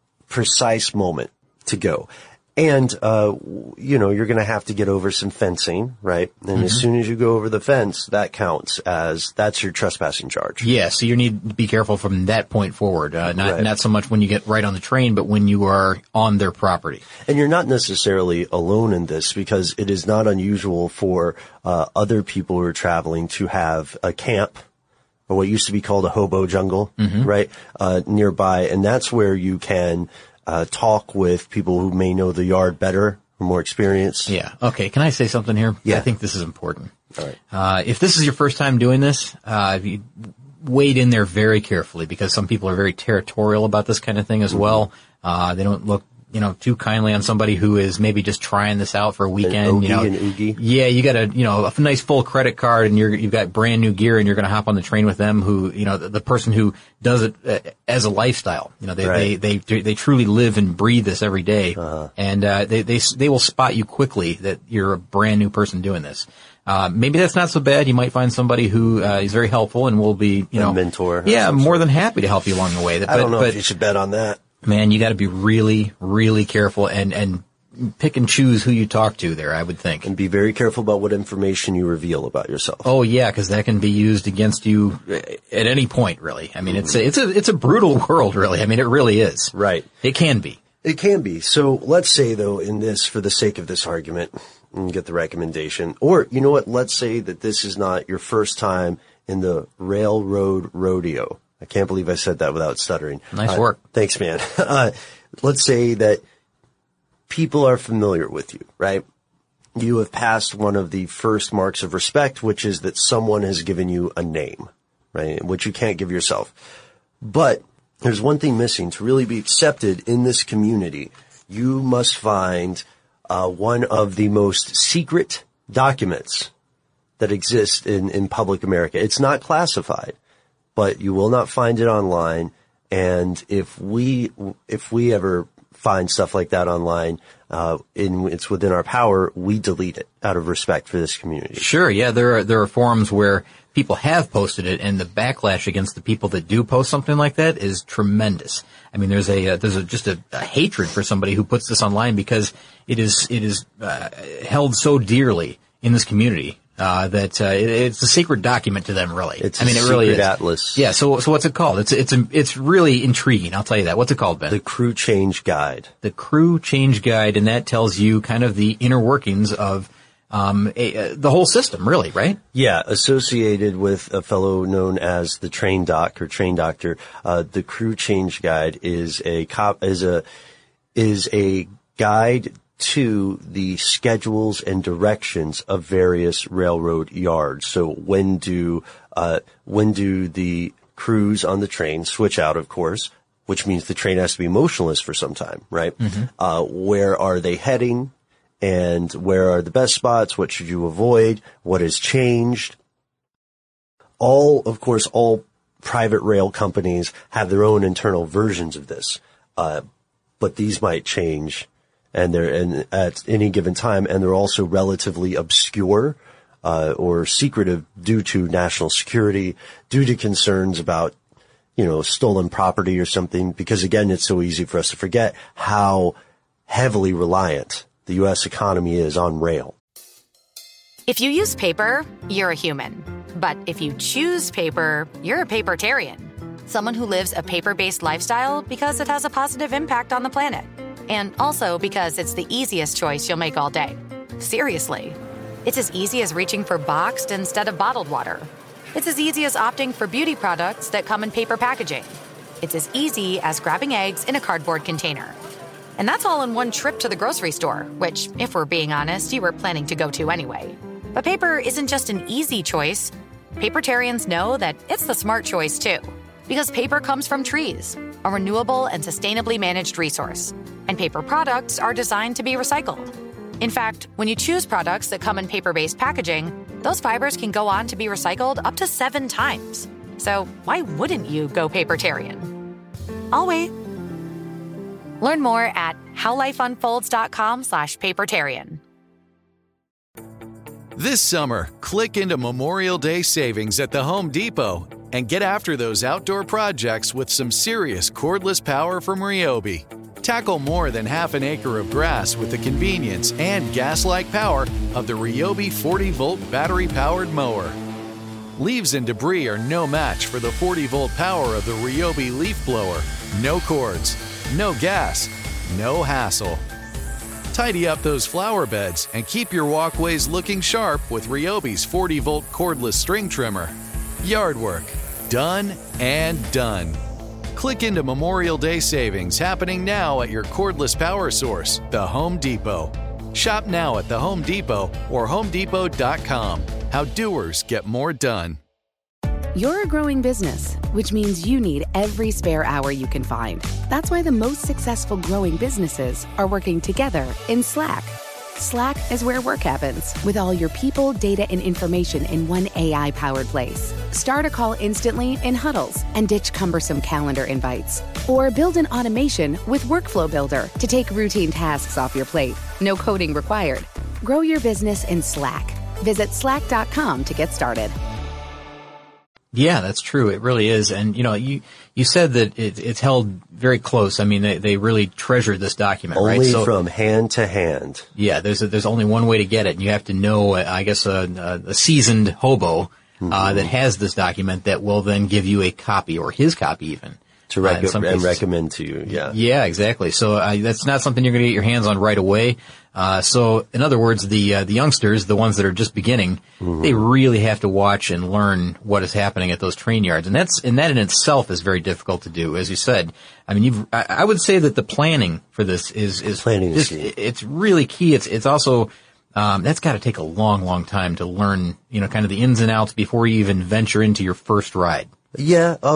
precise moment to go. And, uh, you know, you're going to have to get over some fencing, right? And mm-hmm. as soon as you go over the fence, that counts as, that's your trespassing charge. Yeah, so you need to be careful from that point forward. Uh, not, right. not so much when you get right on the train, but when you are on their property. And you're not necessarily alone in this, because it is not unusual for, uh, other people who are traveling to have a camp, or what used to be called a hobo jungle, mm-hmm. right? Uh, nearby. And that's where you can, Uh, talk with people who may know the yard better or more experienced. Yeah. Okay. Can I say something here? Yeah. I think this is important. All right. Uh, if this is your first time doing this, uh, you wade in there very carefully, because some people are very territorial about this kind of thing as mm-hmm. well. Uh, they don't look, you know, too kindly on somebody who is maybe just trying this out for a weekend. An Oogie you know, and Oogie. Yeah, you got a, you know, a nice full credit card, and you're, you've got brand new gear, and you're going to hop on the train with them who, you know, the, the person who does it uh, as a lifestyle. You know, they, right. they, they, they truly live and breathe this every day. Uh-huh. And, uh, they, they, they will spot you quickly that you're a brand new person doing this. Uh, maybe that's not so bad. You might find somebody who, uh, is very helpful and will be, you know, a mentor. Yeah, more than happy to help you along the way. But, I don't know but, if you should bet on that. Man, you got to be really, really careful and, and pick and choose who you talk to there, I would think. And be very careful about what information you reveal about yourself. Oh yeah, because that can be used against you at any point, really. I mean, mm-hmm. it's a, it's a, it's a brutal world, really. I mean, it really is. Right. It can be. It can be. So let's say, though, in this, for the sake of this argument, and get the recommendation, or, you know what, let's say that this is not your first time in the railroad rodeo. I can't believe I said that without stuttering. Nice uh, work. Thanks, man. Uh, let's say that people are familiar with you, right? You have passed one of the first marks of respect, which is that someone has given you a name, right? Which you can't give yourself. But there's one thing missing. To really be accepted in this community, you must find uh, one of the most secret documents that exist in, in public America. It's not classified, but you will not find it online. And if we, if we ever find stuff like that online, uh, in, it's within our power, we delete it out of respect for this community. Sure. Yeah. There are, there are forums where people have posted it, and the backlash against the people that do post something like that is tremendous. I mean, there's a, uh, there's a, just a, a hatred for somebody who puts this online because it is, it is, uh, held so dearly in this community. Uh, that, uh, it, it's a secret document to them, really. It's I mean, a it really secret is. atlas. Yeah. So, so what's it called? It's, it's, it's really intriguing. I'll tell you that. What's it called, Ben? The Crew Change Guide. The Crew Change Guide, and that tells you kind of the inner workings of, um, a, uh, the whole system, really, right? Yeah. Associated with a fellow known as the Train Doc or Train Doctor, uh, the Crew Change Guide is a cop, is a, is a guide to the schedules and directions of various railroad yards. So when do, uh, when do the crews on the train switch out, of course, which means the train has to be motionless for some time, right? Mm-hmm. Uh, where are they heading? And where are the best spots? What should you avoid? What has changed? All, of course, all private rail companies have their own internal versions of this. Uh, but these might change. And they're and at any given time, and they're also relatively obscure uh, or secretive due to national security, due to concerns about, you know, stolen property or something. Because again, it's so easy for us to forget how heavily reliant the U S economy is on rail. If you use paper, you're a human. But if you choose paper, you're a papertarian. Someone who lives a paper-based lifestyle because it has a positive impact on the planet. And also because it's the easiest choice you'll make all day. Seriously. It's as easy as reaching for boxed instead of bottled water. It's as easy as opting for beauty products that come in paper packaging. It's as easy as grabbing eggs in a cardboard container. And that's all in one trip to the grocery store, which, if we're being honest, you were planning to go to anyway. But paper isn't just an easy choice. Papertarians know that it's the smart choice, too. Because paper comes from trees, a renewable and sustainably managed resource. And paper products are designed to be recycled. In fact, when you choose products that come in paper-based packaging, those fibers can go on to be recycled up to seven times. So why wouldn't you go papertarian? I'll wait. Learn more at howlifeunfolds.com slash papertarian. This summer, click into Memorial Day savings at the Home Depot and get after those outdoor projects with some serious cordless power from Ryobi. Tackle more than half an acre of grass with the convenience and gas-like power of the Ryobi forty volt battery-powered mower. Leaves and debris are no match for the forty volt power of the Ryobi leaf blower. No cords, no gas, no hassle. Tidy up those flower beds and keep your walkways looking sharp with Ryobi's forty volt cordless string trimmer. Yard work, done and done. Click into Memorial Day savings happening now at your cordless power source, the Home Depot. Shop now at the Home Depot or home depot dot com. How doers get more done. You're a growing business, which means you need every spare hour you can find. That's why the most successful growing businesses are working together in Slack. Slack is where work happens, with all your people, data, and information in one A I-powered place. Start a call instantly in huddles and ditch cumbersome calendar invites. Or build an automation with Workflow Builder to take routine tasks off your plate. No coding required. Grow your business in Slack. Visit slack dot com to get started. Yeah, that's true. It really is. And, you know, you, you said that it, it's held very close. I mean, they, they really treasure this document, only right? Only so, from hand to hand. Yeah, there's a, there's only one way to get it. And you have to know, I guess, a, a seasoned hobo, mm-hmm. uh, that has this document that will then give you a copy, or his copy even. To rec- uh, and recommend to you, yeah. Yeah, exactly. So uh, that's not something you're going to get your hands on right away. Uh, so, in other words, the uh, the youngsters, the ones that are just beginning, mm-hmm. they really have to watch and learn what is happening at those train yards, and that's and that in itself is very difficult to do, as you said. I mean, you've I, I would say that the planning for this is is planning just, is key. It's really key. It's it's also um, that's got to take a long, long time to learn, you know, kind of the ins and outs before you even venture into your first ride. Yeah. Oh.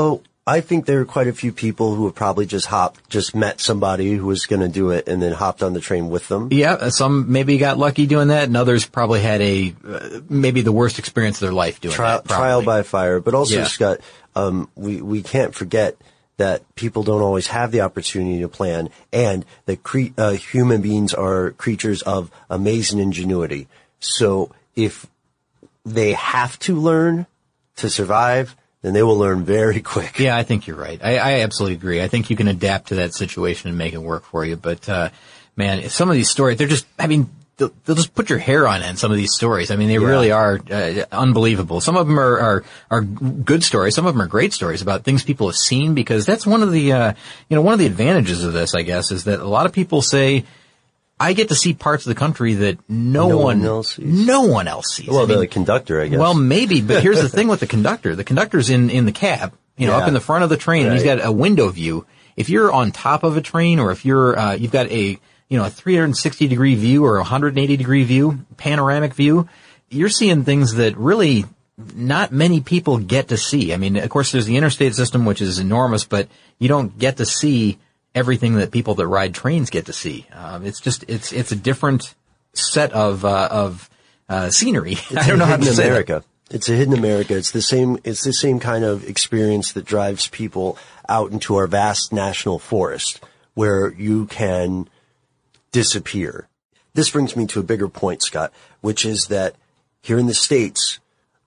I think there are quite a few people who have probably just hopped, just met somebody who was going to do it and then hopped on the train with them. Yeah, some maybe got lucky doing that, and others probably had a uh, maybe the worst experience of their life doing trial, that. Trial by fire. But also, yeah. Scott, um, we, we can't forget that people don't always have the opportunity to plan, and that cre- uh, human beings are creatures of amazing ingenuity. So if they have to learn to survive, then they will learn very quick. Yeah, I think you're right. I, I absolutely agree. I think you can adapt to that situation and make it work for you. But, uh, man, some of these stories, they're just, I mean, they'll, they'll just put your hair on end, some of these stories. I mean, they yeah. really are uh, unbelievable. Some of them are, are, are good stories. Some of them are great stories about things people have seen, because that's one of the, uh, you know, one of the advantages of this, I guess, is that a lot of people say, I get to see parts of the country that no, no one, one else sees. no one else sees. Well, I mean, the conductor, I guess. Well, maybe, but here's the thing with the conductor. The conductor's in, in the cab, you know, yeah. up in the front of the train, right. and he's got a window view. If you're on top of a train, or if you're, uh, you've got a, you know, a three hundred sixty degree view or a one hundred eighty degree view, panoramic view, you're seeing things that really not many people get to see. I mean, of course, there's the interstate system, which is enormous, but you don't get to see everything that people that ride trains get to see. Um, it's just, it's, it's a different set of, uh, of, uh, scenery. It's I don't know how to say America. that. It's a hidden America. It's the same, it's the same kind of experience that drives people out into our vast national forest, where you can disappear. This brings me to a bigger point, Scott, which is that here in the States,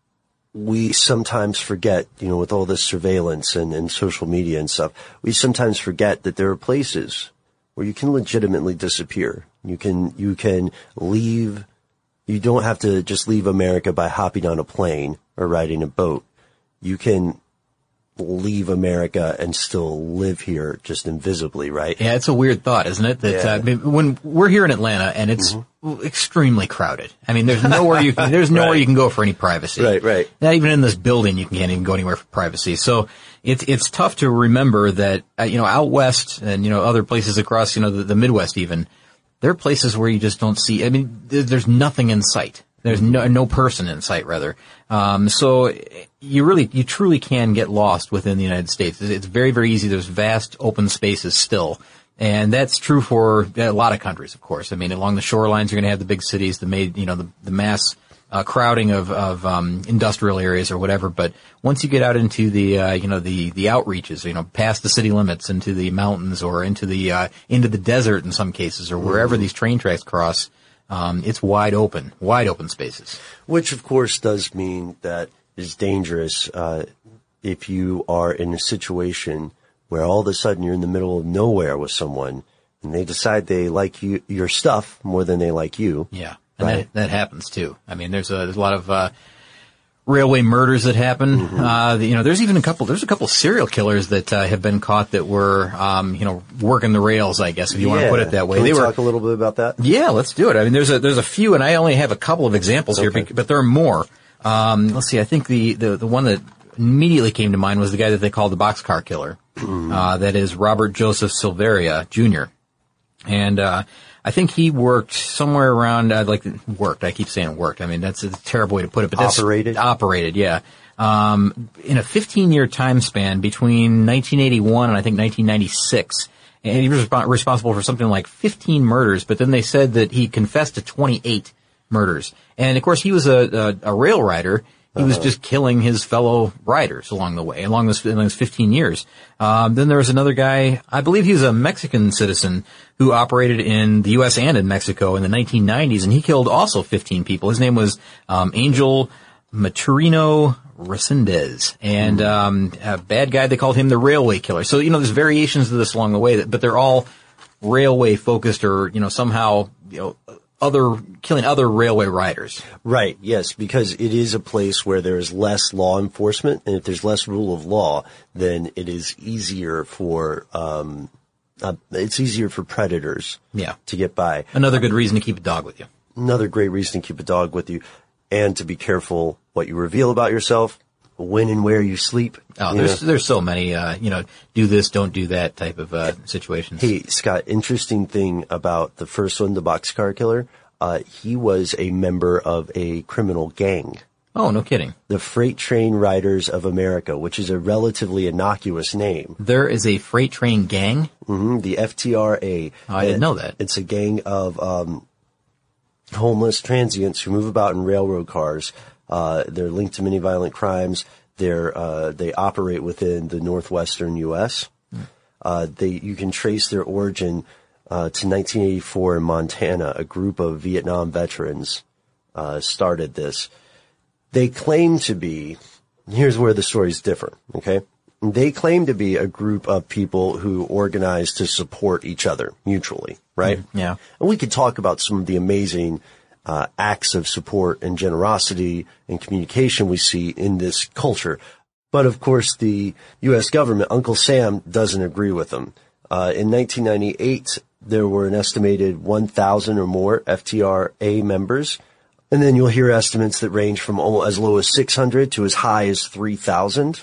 we sometimes forget, you know, with all this surveillance and, and social media and stuff, we sometimes forget that there are places where you can legitimately disappear. You can, you can leave, you don't have to just leave America by hopping on a plane or riding a boat. You can leave America and still live here just invisibly, right? Yeah, it's a weird thought, isn't it? That Yeah. uh, I mean, when we're here in Atlanta and it's mm-hmm. extremely crowded. I mean, there's nowhere you can, there's nowhere right. you can go for any privacy. Right, right. Not even in this building you can't even go anywhere for privacy. So it's it's tough to remember that uh, you know, out west and you know other places across you know the, the Midwest even, there are places where you just don't see. I mean, there, there's nothing in sight. There's no, no person in sight, rather. Um, so you really, you truly can get lost within the United States. It's very, very easy. There's vast open spaces still. And that's true for a lot of countries, of course. I mean, along the shorelines, you're going to have the big cities, the made, you know, the, the mass uh, crowding of, of, um, industrial areas or whatever. But once you get out into the, uh, you know, the, the outreaches, you know, past the city limits into the mountains or into the, uh, into the desert in some cases or wherever mm-hmm. these train tracks cross, Um, it's wide open, wide open spaces. Which, of course, does mean that it's dangerous uh, if you are in a situation where all of a sudden you're in the middle of nowhere with someone and they decide they like you, your stuff more than they like you. Yeah, and right? that, that happens too. I mean, there's a, there's a lot of uh, railway murders that happen. Mm-hmm. Uh, you know, there's even a couple. There's a couple serial killers that uh, have been caught that were, um, you know, working the rails. I guess if you yeah. want to put it that way. Can we they talk were, a little bit about that? Yeah, let's do it. I mean, there's a there's a few, and I only have a couple of examples okay. here, but there are more. Um, let's see. I think the, the the one that immediately came to mind was the guy that they called the boxcar killer. Mm-hmm. Uh, that is Robert Joseph Silveria Junior And uh, I think he worked somewhere around uh, like worked. I keep saying worked. I mean, that's a terrible way to put it. But that's operated. Operated, yeah. Um, in a fifteen-year time span between nineteen eighty-one and I think nineteen ninety-six. And he was resp- responsible for something like fifteen murders, but then they said that he confessed to twenty-eight murders. And of course, he was a, a, a rail rider. He was just killing his fellow riders along the way, along this, in those fifteen years. Um, then there was another guy, I believe he was a Mexican citizen who operated in the U S and in Mexico in the nineteen nineties, and he killed also fifteen people. His name was um, Angel Maturino Resendez, and um, a bad guy, they called him the railway killer. So, you know, there's variations of this along the way, but they're all railway focused or, you know, somehow, you know, other, killing other railway riders. Right, yes, because it is a place where there is less law enforcement, and if there's less rule of law, then it is easier for, um, uh, it's easier for predators yeah. to get by. Another good reason to keep a dog with you. Another great reason to keep a dog with you, and to be careful what you reveal about yourself, when and where you sleep. Oh, you there's know. there's so many, uh, you know, do this, don't do that type of uh, situations. Hey, Scott, interesting thing about the first one, the boxcar killer, uh, he was a member of a criminal gang. Oh, no kidding. The Freight Train Riders of America, which is a relatively innocuous name. There is a freight train gang? Mm-hmm, the F T R A. Oh, I didn't know that. It's a gang of um homeless transients who move about in railroad cars. Uh they're linked to many violent crimes. They're uh they operate within the northwestern U S. Hmm. Uh they you can trace their origin uh to nineteen eighty-four in Montana. A group of Vietnam veterans uh started this. They claim to be, here's where the stories differ, okay? They claim to be a group of people who organize to support each other mutually, right? Mm, yeah. And we could talk about some of the amazing uh acts of support and generosity and communication we see in this culture. But of course, the U S government, Uncle Sam, doesn't agree with them. Uh in nineteen ninety-eight, there were an estimated one thousand or more F T R A members. And then you'll hear estimates that range from almost as low as six hundred to as high as three thousand.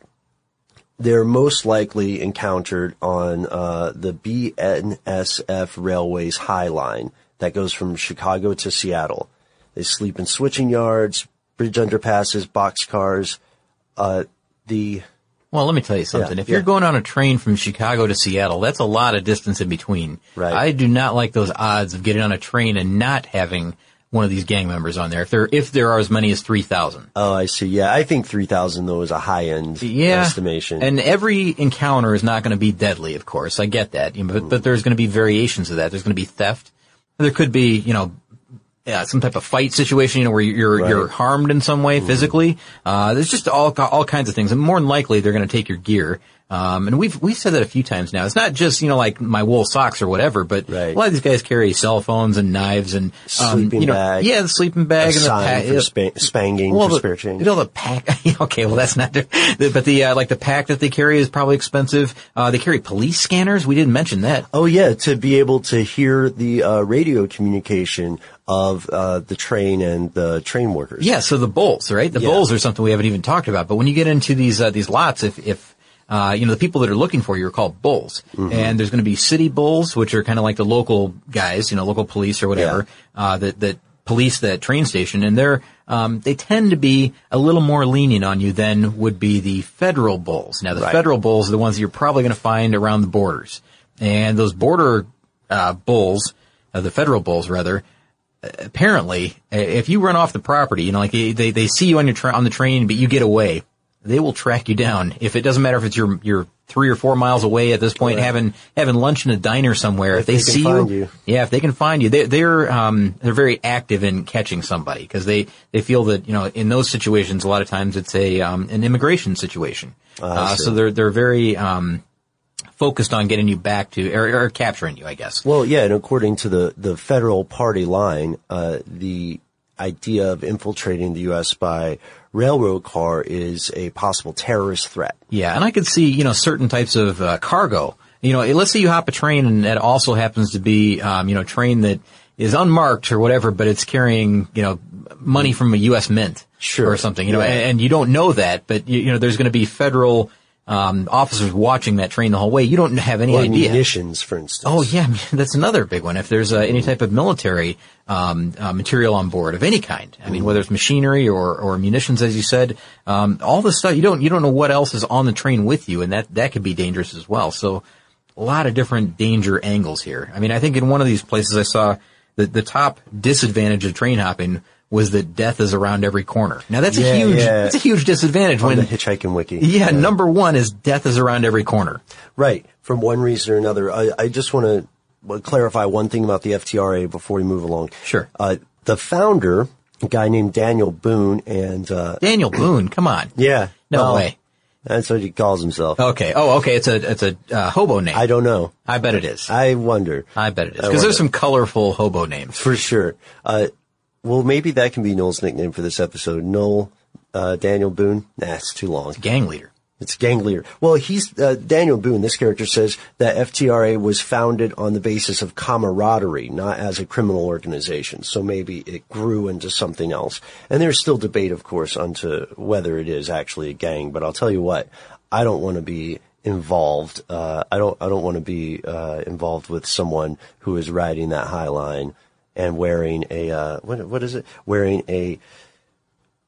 They're most likely encountered on uh the B N S F Railway's High Line that goes from Chicago to Seattle. They sleep in switching yards, bridge underpasses, boxcars. Uh, the Well, let me tell you something. Yeah, if you're yeah. going on a train from Chicago to Seattle, that's a lot of distance in between. Right. I do not like those odds of getting on a train and not having one of these gang members on there. If there, if there are as many as three thousand. Oh, I see. Yeah, I think three thousand though is a high end yeah. estimation. And every encounter is not going to be deadly, of course. I get that. But, mm. but there's going to be variations of that. There's going to be theft. There could be, you know, yeah, some type of fight situation, you know, where you're, right. you're harmed in some way physically. Uh, there's just all, all kinds of things. And more than likely, they're going to take your gear. Um, and we've, we've said that a few times now. It's not just, you know, like my wool socks or whatever, but right. a lot of these guys carry cell phones and knives and, um, sleeping you know, bag. yeah, the sleeping bag a and the sign pack. for spa- spanging well, for the, spare change. You know, the pack. Okay, well, that's not, but the, uh, like the pack that they carry is probably expensive. Uh, they carry police scanners. We didn't mention that. Oh yeah, to be able to hear the, uh, radio communication of, uh, the train and the train workers. Yeah, so the bowls, right? The yeah. bowls are something we haven't even talked about. But when you get into these, uh, these lots, if, if, Uh, you know, the people that are looking for you are called bulls. Mm-hmm. And there's going to be city bulls, which are kind of like the local guys, you know, local police or whatever, yeah. uh, that, that police that train station. And they're, um, they tend to be a little more lenient on you than would be the federal bulls. Now, the right. federal bulls are the ones that you're probably going to find around the borders. And those border, uh, bulls, uh, the federal bulls rather, apparently, if you run off the property, you know, like they, they, they see you on your tra- on the train, but you get away. They will track you down. If it doesn't matter if it's your, you're three or four miles away at this point, right. having, having lunch in a diner somewhere. If, if they, they see you, you, yeah, if they can find you, they, they're, um, they're very active in catching somebody because they, they feel that, you know, in those situations, a lot of times it's a, um, an immigration situation. Uh, uh so they're, they're very, um, focused on getting you back to, or, or capturing you, I guess. Well, yeah, and according to the, the federal party line, uh, the idea of infiltrating the U S by railroad car is a possible terrorist threat. Yeah, and I could see, you know, certain types of uh, cargo. You know, let's say you hop a train and it also happens to be, um, you know, a train that is unmarked or whatever, but it's carrying, you know, money from a U S mint sure. or something, you know, yeah. and, and you don't know that, but, you, you know, there's going to be federal um officers watching that train the whole way. You don't have any or idea. Munitions, for instance. Oh yeah, that's another big one. If there's uh, any type of military um uh, material on board of any kind, I mean, whether it's machinery or or munitions, as you said, um all this stuff, you don't you don't know what else is on the train with you, and that that could be dangerous as well. So a lot of different danger angles here. I mean, I think in one of these places I saw the the top disadvantage of train hopping was that death is around every corner. Now that's yeah, a huge, yeah. that's a huge disadvantage on when the Hitchhiking Wiki. Yeah, yeah, number one is death is around every corner. Right. From one reason or another. I, I just want to clarify one thing about the F T R A before we move along. Sure. Uh, the founder, a guy named Daniel Boone, and, uh, Daniel Boone, come on. Yeah. No well, way. That's what he calls himself. Okay. Oh, okay. It's a, it's a, uh, hobo name. I don't know. I bet it is. I wonder. I bet it is. Because there's some colorful hobo names. For sure. Uh, Well, maybe that can be Noel's nickname for this episode. Noel, uh, Daniel Boone. Nah, it's too long. It's gang leader. It's gang leader. Well, he's, uh, Daniel Boone, this character says that F T R A was founded on the basis of camaraderie, not as a criminal organization. So maybe it grew into something else. And there's still debate, of course, onto whether it is actually a gang. But I'll tell you what, I don't want to be involved. Uh, I don't, I don't want to be, uh, involved with someone who is riding that high line and wearing a, uh, what, what is it? Wearing a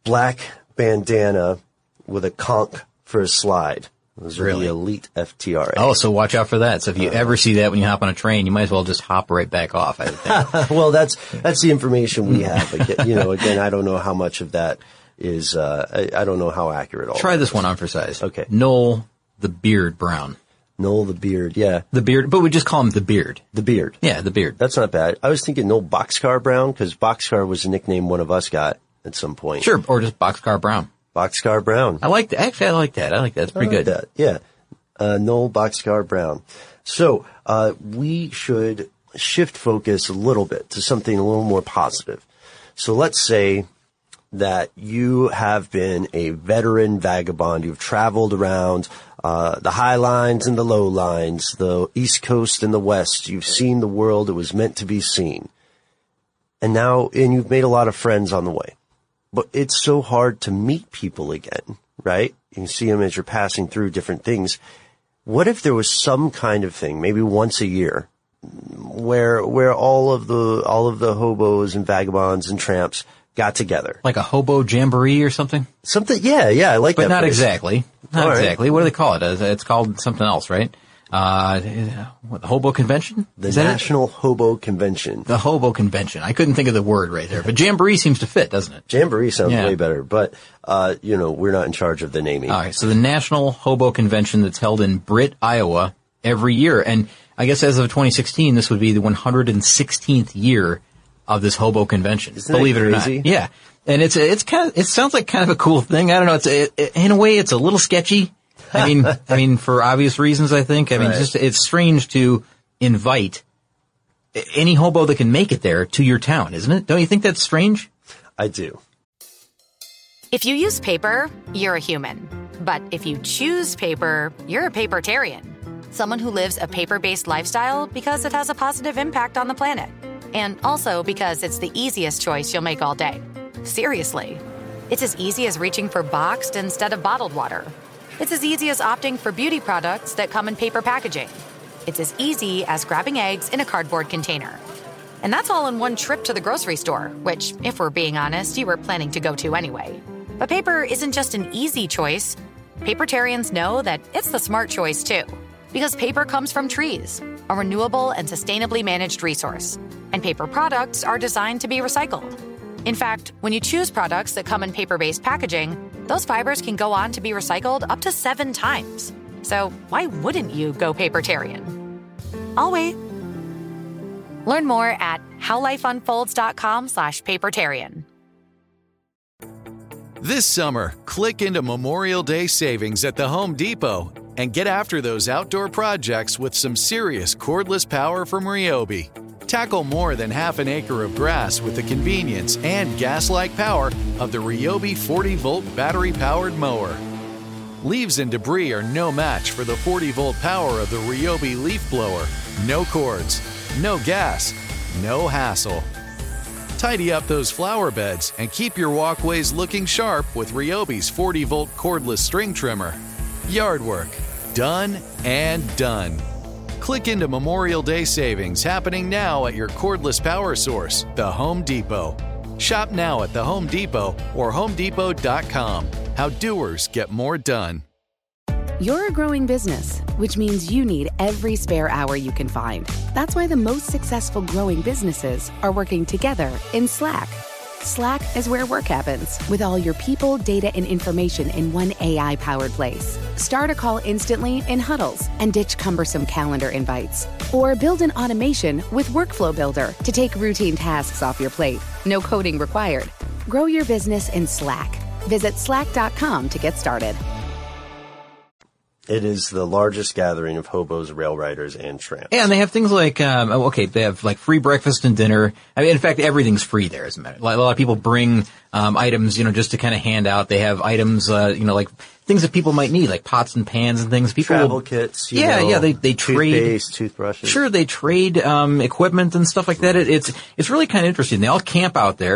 black bandana with a conch for a slide. Those are Really? the Elite F T R A. Oh, so watch out for that. So if you uh, ever see that when you hop on a train, you might as well just hop right back off, I would think. Well, that's that's the information we have. Again, you know, again, I don't know how much of that is, uh, I, I don't know how accurate all Try that this is. one on for size. Okay. Noel the Beard Brown. Noel the Beard, yeah. The Beard, but we just call him the Beard. The Beard. Yeah, the Beard. That's not bad. I was thinking Noel Boxcar Brown, because Boxcar was a nickname one of us got at some point. Sure, or just Boxcar Brown. Boxcar Brown. I like that. Actually, I like that. I like that. It's pretty I like good. That. Yeah. Uh, Noel Boxcar Brown. So, uh, we should shift focus a little bit to something a little more positive. So let's say that you have been a veteran vagabond. You've traveled around uh, the high lines and the low lines, the East Coast and the West. You've seen the world. It was meant to be seen. And now, and you've made a lot of friends on the way. But it's so hard to meet people again, right? You can see them as you're passing through different things. What if there was some kind of thing, maybe once a year, where where all of the all of the hobos and vagabonds and tramps got together? Like a hobo jamboree or something? Something, yeah, yeah, I like but that. But not phrase. exactly. Not All right. exactly. What do they call it? It's called something else, right? Uh, what, the Hobo Convention? The Is that National it? Hobo Convention. The Hobo Convention. I couldn't think of the word right there, but jamboree seems to fit, doesn't it? Jamboree sounds Yeah. way better, but, uh, you know, we're not in charge of the naming. All right, so the National Hobo Convention that's held in Britt, Iowa every year. And I guess as of twenty sixteen, this would be the one hundred sixteenth year of this Hobo Convention. Isn't that believe it or not. crazy? Yeah. And it's, it's kind of, it sounds like kind of a cool thing. I don't know. It's, it, it, in a way, it's a little sketchy. I mean, I mean, for obvious reasons, I think. I mean, Right. just, it's strange to invite any hobo that can make it there to your town, isn't it? Don't you think that's strange? I do. If you use paper, you're a human. But if you choose paper, you're a papertarian. Someone who lives a paper-based lifestyle because it has a positive impact on the planet. And also because it's the easiest choice you'll make all day. Seriously. It's as easy as reaching for boxed instead of bottled water. It's as easy as opting for beauty products that come in paper packaging. It's as easy as grabbing eggs in a cardboard container. And that's all in one trip to the grocery store, which, if we're being honest, you were planning to go to anyway. But paper isn't just an easy choice. Papertarians know that it's the smart choice, too. Because paper comes from trees, a renewable and sustainably managed resource. And paper products are designed to be recycled. In fact, when you choose products that come in paper-based packaging, those fibers can go on to be recycled up to seven times. So why wouldn't you go papertarian? I'll wait. Learn more at howlifeunfolds.com slash papertarian. This summer, click into Memorial Day savings at the Home Depot and get after those outdoor projects with some serious cordless power from Ryobi. Tackle more than half an acre of grass with the convenience and gas-like power of the Ryobi forty volt battery-powered mower. Leaves and debris are no match for the forty volt power of the Ryobi leaf blower. No cords, no gas, no hassle. Tidy up those flower beds and keep your walkways looking sharp with Ryobi's forty volt cordless string trimmer. Yard work, done and done. Click into Memorial Day savings happening now at your cordless power source, the Home Depot. Shop now at the Home Depot or home depot dot com. How doers get more done. You're a growing business, which means you need every spare hour you can find. That's why the most successful growing businesses are working together in Slack. Slack is where work happens, with all your people, data, and information in one A I-powered place. Start a call instantly in huddles and ditch cumbersome calendar invites. Or build an automation with Workflow Builder to take routine tasks off your plate. No coding required. Grow your business in Slack. Visit slack dot com to get started. It is the largest gathering of hobos, rail riders, and tramps. Yeah, and they have things like, um, okay, they have like free breakfast and dinner. I mean, in fact, everything's free there, as a matter. Like, a lot of people bring, um, items, you know, just to kind of hand out. They have items, uh, you know, like things that people might need, like pots and pans and things. People Travel will, kits, you yeah, know, yeah, they, they trade. Toothpaste, toothbrushes. Sure, they trade, um, equipment and stuff like that. It, it's, it's really kind of interesting. They all camp out there.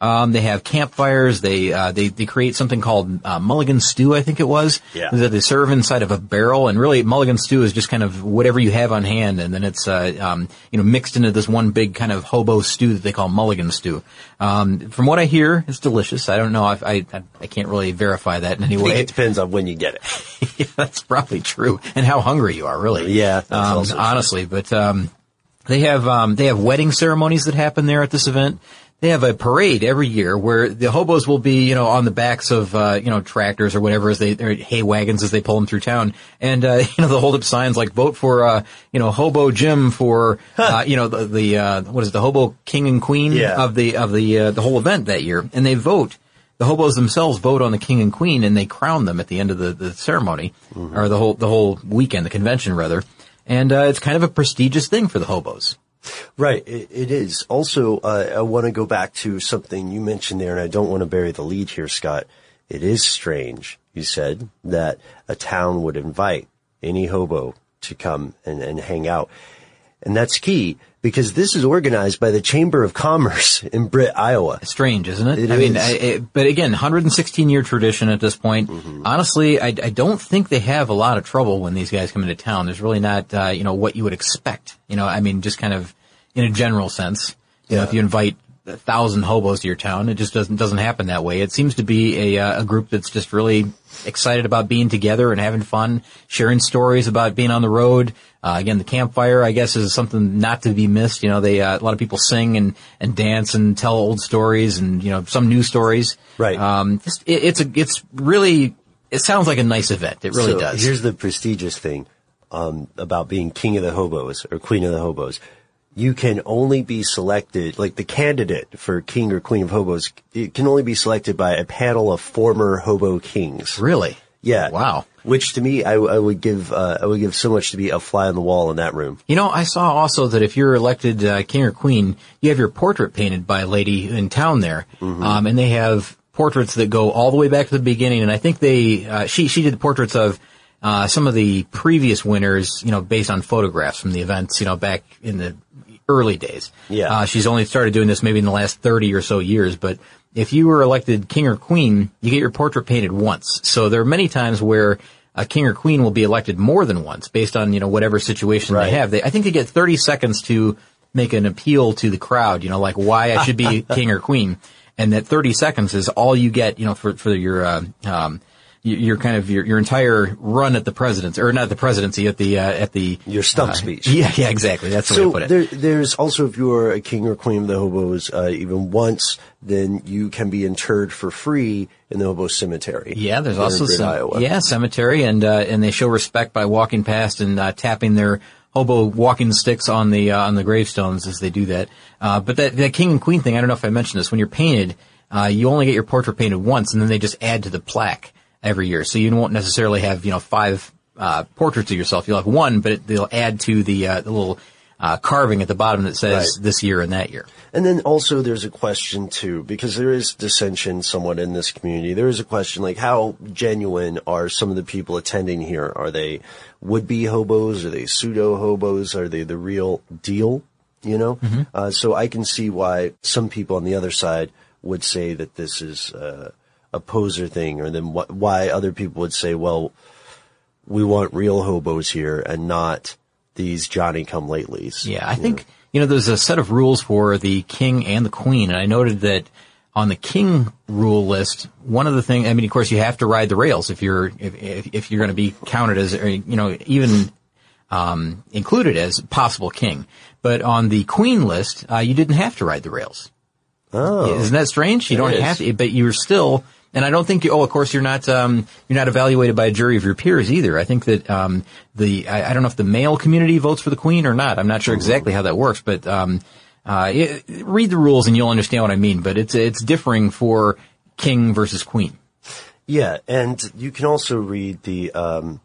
Um, they have campfires. They, uh, they, they create something called, uh, mulligan stew, I think it was. Yeah. That they serve inside of a barrel. And really, mulligan stew is just kind of whatever you have on hand. And then it's, uh, um, you know, mixed into this one big kind of hobo stew that they call mulligan stew. Um, from what I hear, it's delicious. I don't know. I, I, I can't really verify that in any I think way. it depends on when you get it. Yeah, that's probably true. And how hungry you are, really. Yeah, that's um, also true. honestly. But, um, they have, um, they have wedding ceremonies that happen there at this event. They have a parade every year where the hobos will be, you know, on the backs of, uh, you know, tractors or whatever as they, or hay wagons as they pull them through town. And, uh, you know, they'll hold up signs like vote for, uh, you know, Hobo Jim for, uh, you know, the, the, uh, what is it, the Hobo King and Queen yeah. of the, of the, uh, the whole event that year. And they vote. The hobos themselves vote on the king and queen and they crown them at the end of the, the ceremony, mm-hmm. or the whole, the whole weekend, the convention rather. And, uh, it's kind of a prestigious thing for the hobos. Right, it, it is. Also, uh, I want to go back to something you mentioned there, and I don't want to bury the lead here, Scott. It is strange, you said, that a town would invite any hobo to come and, and hang out. And that's key, because this is organized by the Chamber of Commerce in Britt, Iowa. Strange, isn't it? It I is. mean, I, it, but again, one hundred sixteen year tradition at this point. Mm-hmm. Honestly, I, I don't think they have a lot of trouble when these guys come into town. There's really not, uh, you know, what you would expect. You know, I mean, just kind of in a general sense. You Yeah. know, if you invite a thousand hobos to your town, it just doesn't doesn't happen that way. It seems to be a uh, a group that's just really excited about being together and having fun, sharing stories about being on the road. Uh, again, the campfire, I guess, is something not to be missed. You know, they uh, a lot of people sing and and dance and tell old stories and, you know, some new stories. Right. Um, just, it, it's a it's really it sounds like a nice event. It really so does. Here's the prestigious thing um, about being king of the hobos or queen of the hobos. You can only be selected, like the candidate for king or queen of hobos, it can only be selected by a panel of former hobo kings. Really? Yeah. Wow. Which to me, I, I would give, uh, I would give so much to be a fly on the wall in that room. You know, I saw also that if you're elected uh, king or queen, you have your portrait painted by a lady in town there, mm-hmm. um, and they have portraits that go all the way back to the beginning. And I think they, uh, she, she did the portraits of uh, some of the previous winners, you know, based on photographs from the events, you know, back in the early days. Yeah. Uh, she's only started doing this maybe in the last thirty or so years, but if you were elected king or queen, you get your portrait painted once. So there are many times where a king or queen will be elected more than once based on, you know, whatever situation right. they have. They, I think they get thirty seconds to make an appeal to the crowd, you know, like why I should be king or queen. And that thirty seconds is all you get, you know, for, for your, uh, um, your kind of your your entire run at the presidency, or not the presidency, at the uh, at the your stump uh, speech. Yeah, yeah, exactly. That's the so way to put it. There, there's also, if you're a king or queen of the hobos, uh, even once, then you can be interred for free in the hobo cemetery. Yeah, there's here also in Britt, some Iowa. yeah cemetery, and uh, and they show respect by walking past and uh, tapping their hobo walking sticks on the uh, on the gravestones as they do that. Uh, but that that king and queen thing, I don't know if I mentioned this. When you're painted, uh, you only get your portrait painted once, and then they just add to the plaque every year. So you won't necessarily have, you know, five, uh, portraits of yourself. You'll have one, but it, they'll add to the, uh, the little, uh, carving at the bottom that says right. this year and that year. And then also there's a question too, because there is dissension somewhat in this community. There is a question like, how genuine are some of the people attending here? Are they would-be hobos? Are they pseudo-hobos? Are they the real deal? You know? Mm-hmm. Uh, so I can see why some people on the other side would say that this is, uh, a poser thing, or then wh- why other people would say, well, we want real hobos here and not these Johnny-come-latelys. Yeah, I think, you know, there's a set of rules for the king and the queen, and I noted that on the king rule list, one of the things, I mean, of course, you have to ride the rails if you're, if, if, if you're going to be counted as, or, you know, even, um, included as possible king. But on the queen list, uh, you didn't have to ride the rails. Oh. Isn't that strange? You It don't is. have to, but you're still, and I don't think you, oh, of course you're not, um, you're not evaluated by a jury of your peers either. I think that, um, the, I, I don't know if the male community votes for the queen or not. I'm not sure exactly how that works, but, um, uh, it, read the rules and you'll understand what I mean, but it's, it's differing for king versus queen. Yeah, and you can also read the, um,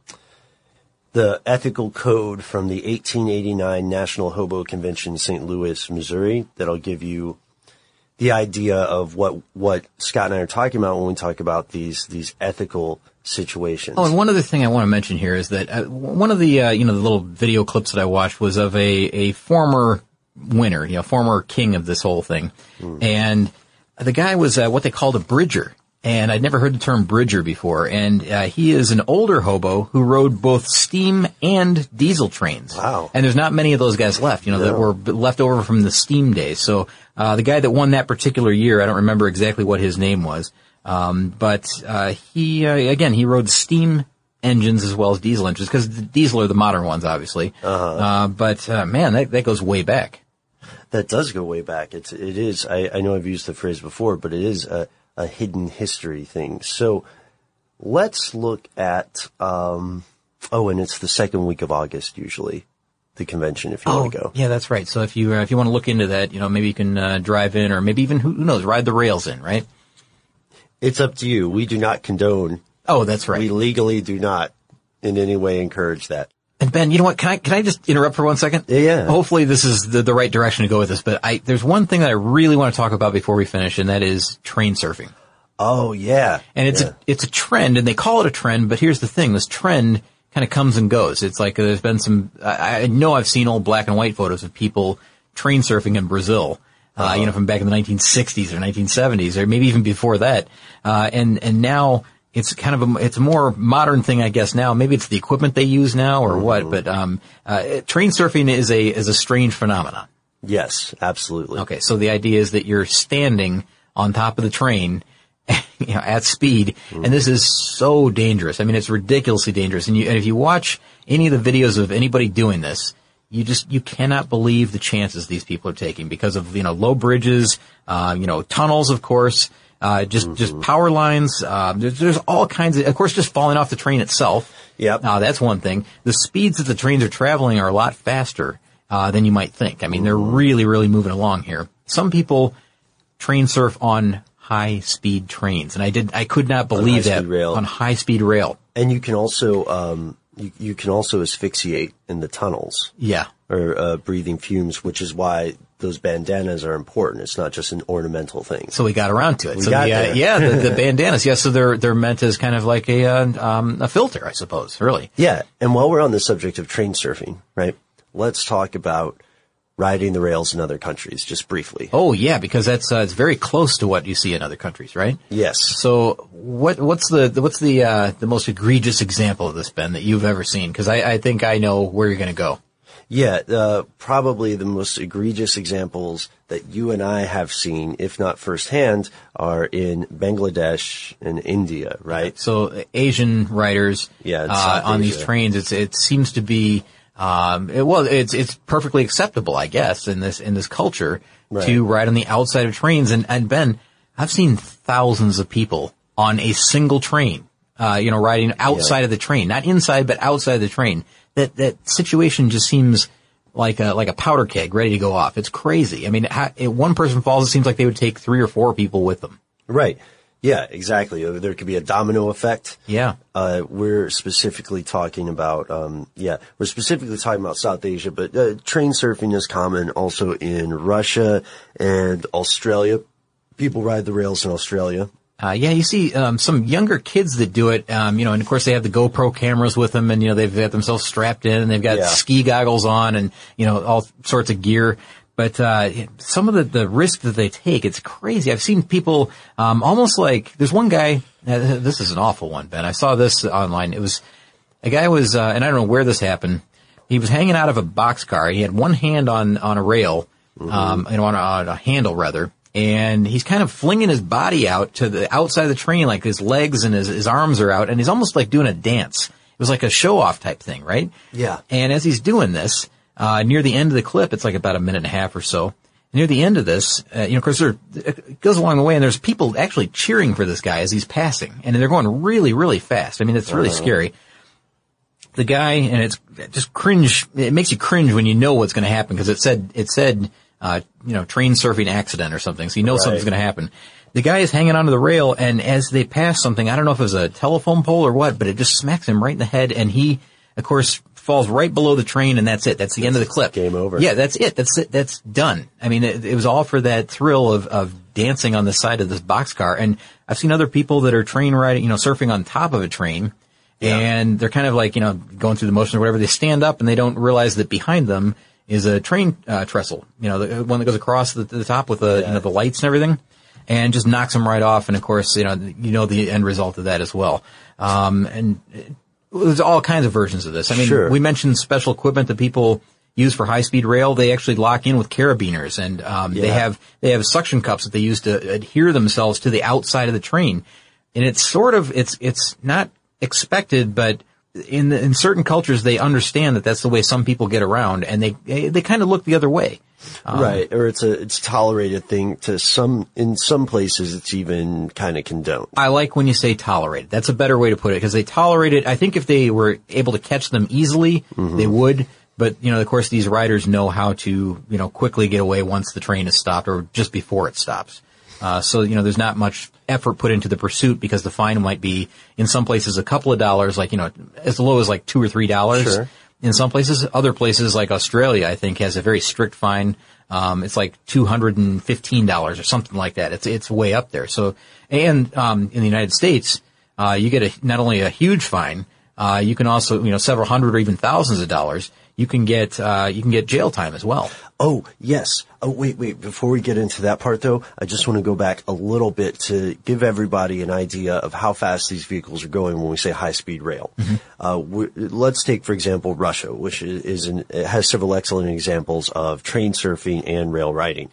the ethical code from the eighteen eighty-nine National Hobo Convention in Saint Louis, Missouri, that'll give you the idea of what, what Scott and I are talking about when we talk about these, these ethical situations. Oh, and one other thing I want to mention here is that uh, one of the, uh, you know, the little video clips that I watched was of a, a former winner, you know, former king of this whole thing. Mm. And the guy was uh, what they called a bridger. And I'd never heard the term bridger before. And uh, he is an older hobo who rode both steam and diesel trains. Wow. And there's not many of those guys left, you know, No. that were left over from the steam days. So uh the guy that won that particular year, I don't remember exactly what his name was, um but uh he, uh, again, he rode steam engines as well as diesel engines, because the diesel are the modern ones, obviously. Uh-huh. Uh But, uh, man, that, that goes way back. That does go way back. It's, it is, I, I know I've used the phrase before, but it is a, a hidden history thing. So let's look at, um, oh, and it's the second week of August, usually, the convention, if you Oh, want to go. yeah, that's right. So if you, uh, if you want to look into that, you know, maybe you can, uh, drive in, or maybe even, who knows, ride the rails in, right? It's up to you. We do not condone. Oh, that's right. We legally do not in any way encourage that. And Ben, you know what? Can I can I just interrupt for one second? Yeah, yeah. Hopefully this is the, the right direction to go with this, but I there's one thing that I really want to talk about before we finish, and that is train surfing. Oh, yeah. And it's yeah. a it's a trend, and they call it a trend, but here's the thing: this trend kind of comes and goes. It's like uh, there's been some. I, I know I've seen old black and white photos of people train surfing in Brazil. Uh, you know, from back in the nineteen sixties or nineteen seventies, or maybe even before that. Uh, and, and now it's kind of a, it's a more modern thing, I guess now. Maybe it's the equipment they use now or mm-hmm. what, but, um, uh, train surfing is a, is a strange phenomenon. Yes, absolutely. Okay. So the idea is that you're standing on top of the train, you know, at speed, mm-hmm. and this is so dangerous. I mean, it's ridiculously dangerous. And you, and if you watch any of the videos of anybody doing this, You just, you cannot believe the chances these people are taking because of, you know, low bridges, uh, you know, tunnels, of course, uh, just, mm-hmm. just power lines, uh, there's, there's all kinds of, of course, just falling off the train itself. Yep. Uh, that's one thing. The speeds that the trains are traveling are a lot faster, uh, than you might think. I mean, they're really, really moving along here. Some people train surf on high speed trains, and I did, I could not believe that rail. on high speed rail. And you can also, um, You, you can also asphyxiate in the tunnels. Yeah. Or uh, breathing fumes, which is why those bandanas are important. It's not just an ornamental thing. So we got around to it. We so got the, uh, there. yeah, the, the bandanas. Yeah, so they're they're meant as kind of like a uh, um, a filter, I suppose. Really. Yeah. And while we're on the subject of train surfing, right? Let's talk about riding the rails in other countries, just briefly. Oh yeah, because that's uh, it's very close to what you see in other countries, right? Yes. So what what's the what's the uh, the most egregious example of this, Ben, that you've ever seen? Because I, I think I know where you're going to go. Yeah, uh, probably the most egregious examples that you and I have seen, if not firsthand, are in Bangladesh and India, right? So Asian riders, yeah, uh, on these trains, it's it seems to be. Um, it, well, it's, it's perfectly acceptable, I guess, in this, in this culture right. to ride on the outside of trains. And, and Ben, I've seen thousands of people on a single train, uh, you know, riding outside yeah. of the train, not inside, but outside of the train. That, that situation just seems like a, like a powder keg ready to go off. It's crazy. I mean, how, if one person falls, it seems like they would take three or four people with them. Right. Yeah, exactly. There could be a domino effect. Yeah. Uh, we're specifically talking about, um, yeah, we're specifically talking about South Asia, but, uh, train surfing is common also in Russia and Australia. People ride the rails in Australia. Uh, yeah, you see, um, some younger kids that do it, um, you know, and of course they have the GoPro cameras with them and, you know, they've got themselves strapped in and they've got yeah. ski goggles on and, you know, all sorts of gear. But, uh, some of the, the risk that they take, it's crazy. I've seen people, um, almost like, there's one guy, uh, this is an awful one, Ben. I saw this online. It was, a guy was, uh, and I don't know where this happened. He was hanging out of a boxcar. He had one hand on, on a rail, mm-hmm. um, you know, on a, on a handle rather. And he's kind of flinging his body out to the outside of the train, like his legs and his, his arms are out. And he's almost like doing a dance. It was like a show off type thing, right? Yeah. And as he's doing this, Uh, near the end of the clip, it's like about a minute and a half or so. Near the end of this, uh, you know, of course, there, it goes along the way, and there's people actually cheering for this guy as he's passing, and they're going really, really fast. I mean, it's really uh-huh. scary. The guy, and it's just cringe. It makes you cringe when you know what's going to happen because it said it said, uh, you know, train surfing accident or something, so you know right. something's going to happen. The guy is hanging onto the rail, and as they pass something, I don't know if it was a telephone pole or what, but it just smacks him right in the head, and he, of course, falls right below the train, and that's it. That's the end of the clip. Game over. Yeah, that's it. That's it. That's done. I mean, it, it was all for that thrill of, of dancing on the side of this boxcar. And I've seen other people that are train riding, you know, surfing on top of a train, yeah. and they're kind of like, you know, going through the motion or whatever. They stand up and they don't realize that behind them is a train uh, trestle, you know, the one that goes across the, the top with the, yeah. you know, the lights and everything. and just knocks them right off. And of course, you know, you know the end result of that as well. Um, and it, there's all kinds of versions of this. I mean, sure. we mentioned special equipment that people use for high-speed rail. They actually lock in with carabiners, and um, yeah. they have they have suction cups that they use to adhere themselves to the outside of the train. And it's sort of it's it's not expected, but in the, in certain cultures they understand that that's the way some people get around, and they they, they kind of look the other way. Um, right, or it's a it's a tolerated thing to some, in some places it's even kind of condoned. I like when you say tolerated. That's a better way to put it, because they tolerate it. I think if they were able to catch them easily, mm-hmm. they would. But, you know, of course, these riders know how to, you know, quickly get away once the train is stopped or just before it stops. Uh, so, you know, there's not much effort put into the pursuit, because the fine might be, in some places, a couple of dollars, like, you know, as low as like two or three dollars. Sure. In some places, other places like Australia, I think, has a very strict fine. Um, it's like two hundred fifteen dollars or something like that. It's, it's way up there. So, and, um, in the United States, uh, you get a, not only a huge fine, uh, you can also, you know, several hundred or even thousands of dollars. You can get, uh, you can get jail time as well. Oh, yes. Oh, wait, wait. Before we get into that part, though, I just want to go back a little bit to give everybody an idea of how fast these vehicles are going when we say high-speed rail. Mm-hmm. Uh, we, let's take, for example, Russia, which is, is an, it has several excellent examples of train surfing and rail riding.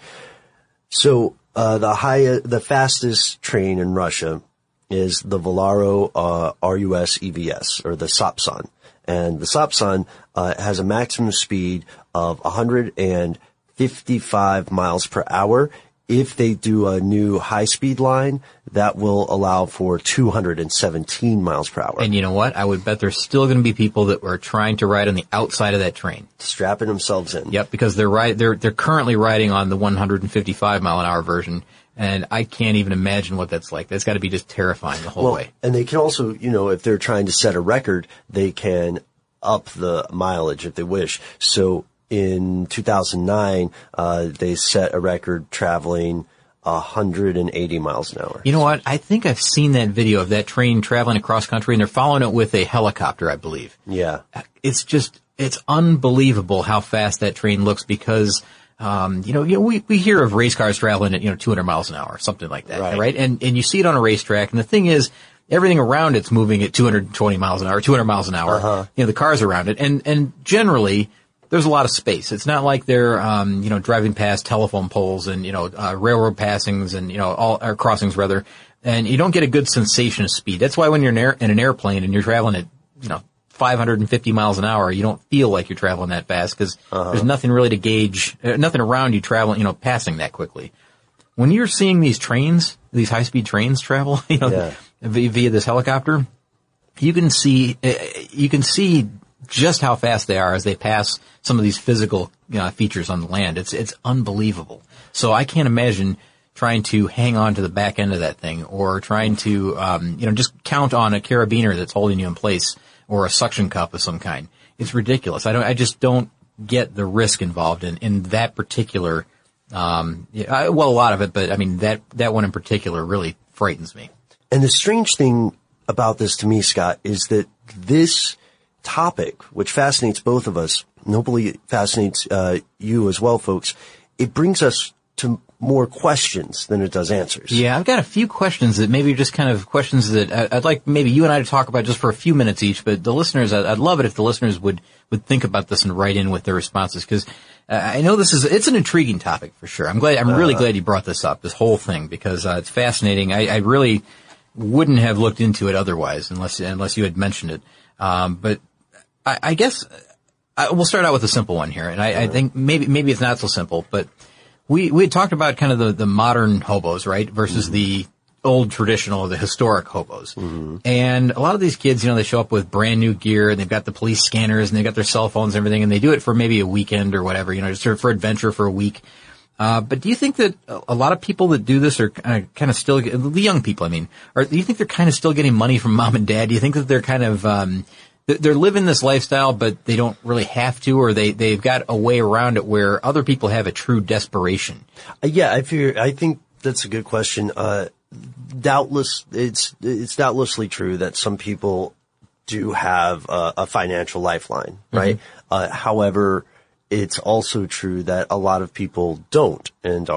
So, uh, the high, the fastest train in Russia is the Velaro, uh, R U S E V S, or the Sapsan. And the Sapsan, uh, has a maximum speed of one hundred fifty-five miles per hour. If they do a new high-speed line, that will allow for two hundred seventeen miles per hour. And you know what? I would bet there's still going to be people that are trying to ride on the outside of that train, strapping themselves in. Yep, because they're right. They're they're currently riding on the one hundred fifty-five mile an hour version. And I can't even imagine what that's like. That's got to be just terrifying the whole well, way. And they can also, you know, if they're trying to set a record, they can up the mileage if they wish. So in two thousand nine, uh, they set a record traveling one hundred eighty miles an hour. You know what? I think I've seen that video of that train traveling across country, and they're following it with a helicopter, I believe. Yeah. It's just, it's unbelievable how fast that train looks, because Um, you know, you know, we, we hear of race cars traveling at, you know, two hundred miles an hour, something like that, right? right? And, and you see it on a racetrack, and the thing is, everything around it's moving at two hundred twenty miles an hour, two hundred miles an hour, uh-huh. you know, the cars around it, and, and generally, there's a lot of space. It's not like they're, um, you know, driving past telephone poles and, you know, uh, railroad passings and, you know, all, or crossings rather, and you don't get a good sensation of speed. That's why when you're in, air, in an airplane and you're traveling at, you know, five hundred fifty miles an hour, you don't feel like you're traveling that fast, because uh-huh. there's nothing really to gauge, uh, nothing around you traveling, you know, passing that quickly. When you're seeing these trains, these high-speed trains travel, you know, yeah. via, via this helicopter, you can see, uh, you can see just how fast they are as they pass some of these physical, you know, features on the land. It's, it's unbelievable. So I can't imagine trying to hang on to the back end of that thing, or trying to, um, you know, just count on a carabiner that's holding you in place, or a suction cup of some kind. It's ridiculous. I don't, I just don't get the risk involved in, in that particular, um, I, well, a lot of it, but I mean, that, that one in particular really frightens me. And the strange thing about this to me, Scott, is that this topic, which fascinates both of us, and hopefully fascinates, uh, you as well, folks, it brings us to more questions than it does answers. Yeah, I've got a few questions that maybe are just kind of questions that I'd like maybe you and I to talk about just for a few minutes each, but the listeners, I'd love it if the listeners would, would think about this and write in with their responses, because uh, I know this is, it's an intriguing topic for sure. I'm glad, I'm really uh, glad you brought this up, this whole thing, because uh, it's fascinating. I, I really wouldn't have looked into it otherwise unless, unless you had mentioned it. Um, but I, I guess I, we'll start out with a simple one here, and I, I think maybe, maybe it's not so simple, but We, we had talked about kind of the, the modern hobos, right, versus mm-hmm. the old traditional, the historic hobos. Mm-hmm. And a lot of these kids, you know, they show up with brand new gear, and they've got the police scanners, and they've got their cell phones and everything, and they do it for maybe a weekend or whatever, you know, just for adventure for a week. Uh, but do you think that a lot of people that do this are uh, kind of still, the young people, I mean, or do you think they're kind of still getting money from mom and dad? Do you think that they're kind of, um, they're living this lifestyle, but they don't really have to, or they, they've got a way around it where other people have a true desperation? Uh, yeah, I figure, I think that's a good question. Uh, doubtless, it's, it's doubtlessly true that some people do have a, a financial lifeline, right? Mm-hmm. Uh, however, it's also true that a lot of people don't and are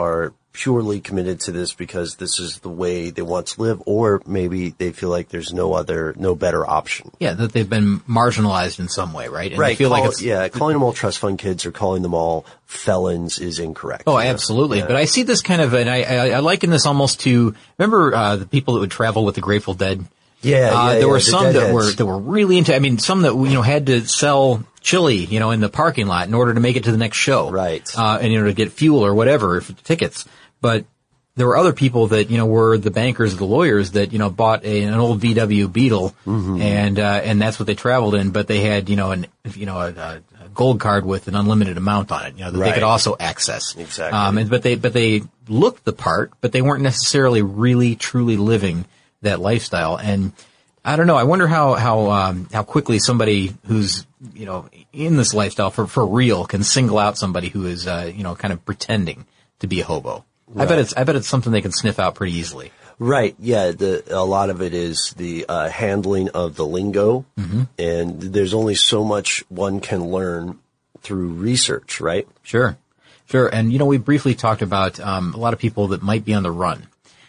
purely committed to this because this is the way they want to live, or maybe they feel like there's no other, no better option. Yeah, that they've been marginalized in some way, right? And right. They feel Call, like it's, yeah, calling them all trust fund kids or calling them all felons is incorrect. Oh, absolutely. Yeah. But I see this kind of, and I, I, I liken this almost to, remember uh, the people that would travel with the Grateful Dead? Yeah, uh, yeah, there yeah, were the some that deadheads. were that were really into. I mean, some that you know had to sell chili, you know, in the parking lot in order to make it to the next show, right? Uh, and you know to get fuel or whatever for tickets. But there were other people that you know were the bankers, the lawyers that you know bought a, an old V W Beetle, mm-hmm. and uh, and that's what they traveled in. But they had you know an you know a, a gold card with an unlimited amount on it, you know that right. they could also access. Exactly. Um, and, but they but they looked the part, but they weren't necessarily really truly living that lifestyle. And I don't know. I wonder how how um, how quickly somebody who's you know in this lifestyle for for real can single out somebody who is uh, you know kind of pretending to be a hobo. Right. I bet it's I bet it's something they can sniff out pretty easily. Right. Yeah. The a lot of it is the uh, handling of the lingo, mm-hmm. and there's only so much one can learn through research. Right. Sure. Sure. And you know we briefly talked about um, a lot of people that might be on the run.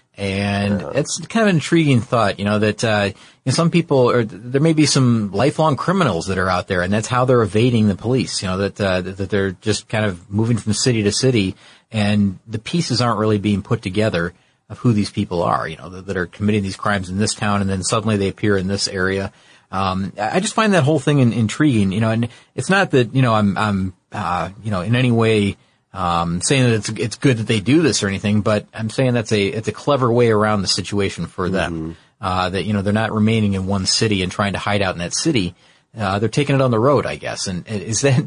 And yeah. it's kind of an intriguing thought, you know, that, uh, you know, some people or there may be some lifelong criminals that are out there and that's how they're evading the police, you know, that, uh, that they're just kind of moving from city to city and the pieces aren't really being put together of who these people are, you know, that, that are committing these crimes in this town and then suddenly they appear in this area. Um, I just find that whole thing in, intriguing, you know, and it's not that, you know, I'm, I'm, uh, you know, in any way, Um, saying that it's, it's good that they do this or anything, but I'm saying that's a, it's a clever way around the situation for them. Mm-hmm. Uh, that, you know, they're not remaining in one city and trying to hide out in that city. Uh, they're taking it on the road, I guess. And is that,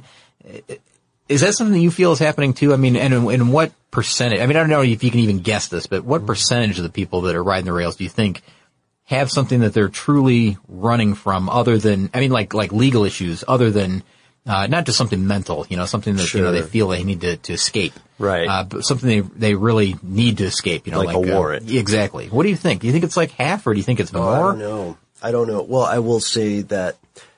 is that something that you feel is happening too? I mean, and, and what percentage, I mean, I don't know if you can even guess this, but what percentage of the people that are riding the rails do you think have something that they're truly running from other than, I mean, like, like legal issues other than, Uh, not just something mental, you know, something that, sure. you know, they feel they need to, to escape. Right. Uh, but something they, they really need to escape, you know, like, like a warrant. Uh, exactly. What do you think? Do you think it's like half or do you think it's oh, more? I don't know. I don't know. Well, I will say that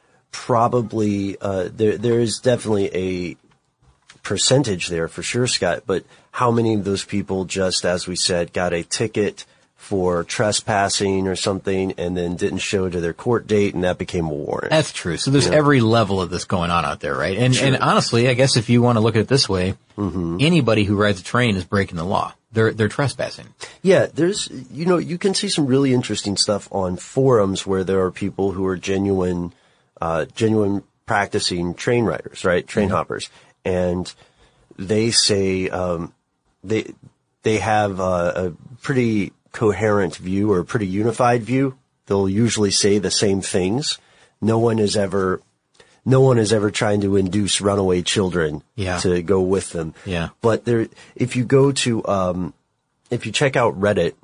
probably, uh, there, there is definitely a percentage there for sure, Scott, but how many of those people just, as we said, got a ticket for trespassing or something and then didn't show to their court date and that became a warrant. That's true. So there's yeah. every level of this going on out there, right? And, and honestly, I guess if you want to look at it this way, mm-hmm. anybody who rides a train is breaking the law. They're, they're trespassing. Yeah, there's, you know, you can see some really interesting stuff on forums where there are people who are genuine, uh, genuine practicing train riders, right? Train mm-hmm. hoppers. And they say, um, they, they have a, a pretty coherent view or a pretty unified view. They'll usually say the same things. No one is ever, no one is ever trying to induce runaway children yeah. to go with them. Yeah. But there, if you go to, um, if you check out Reddit,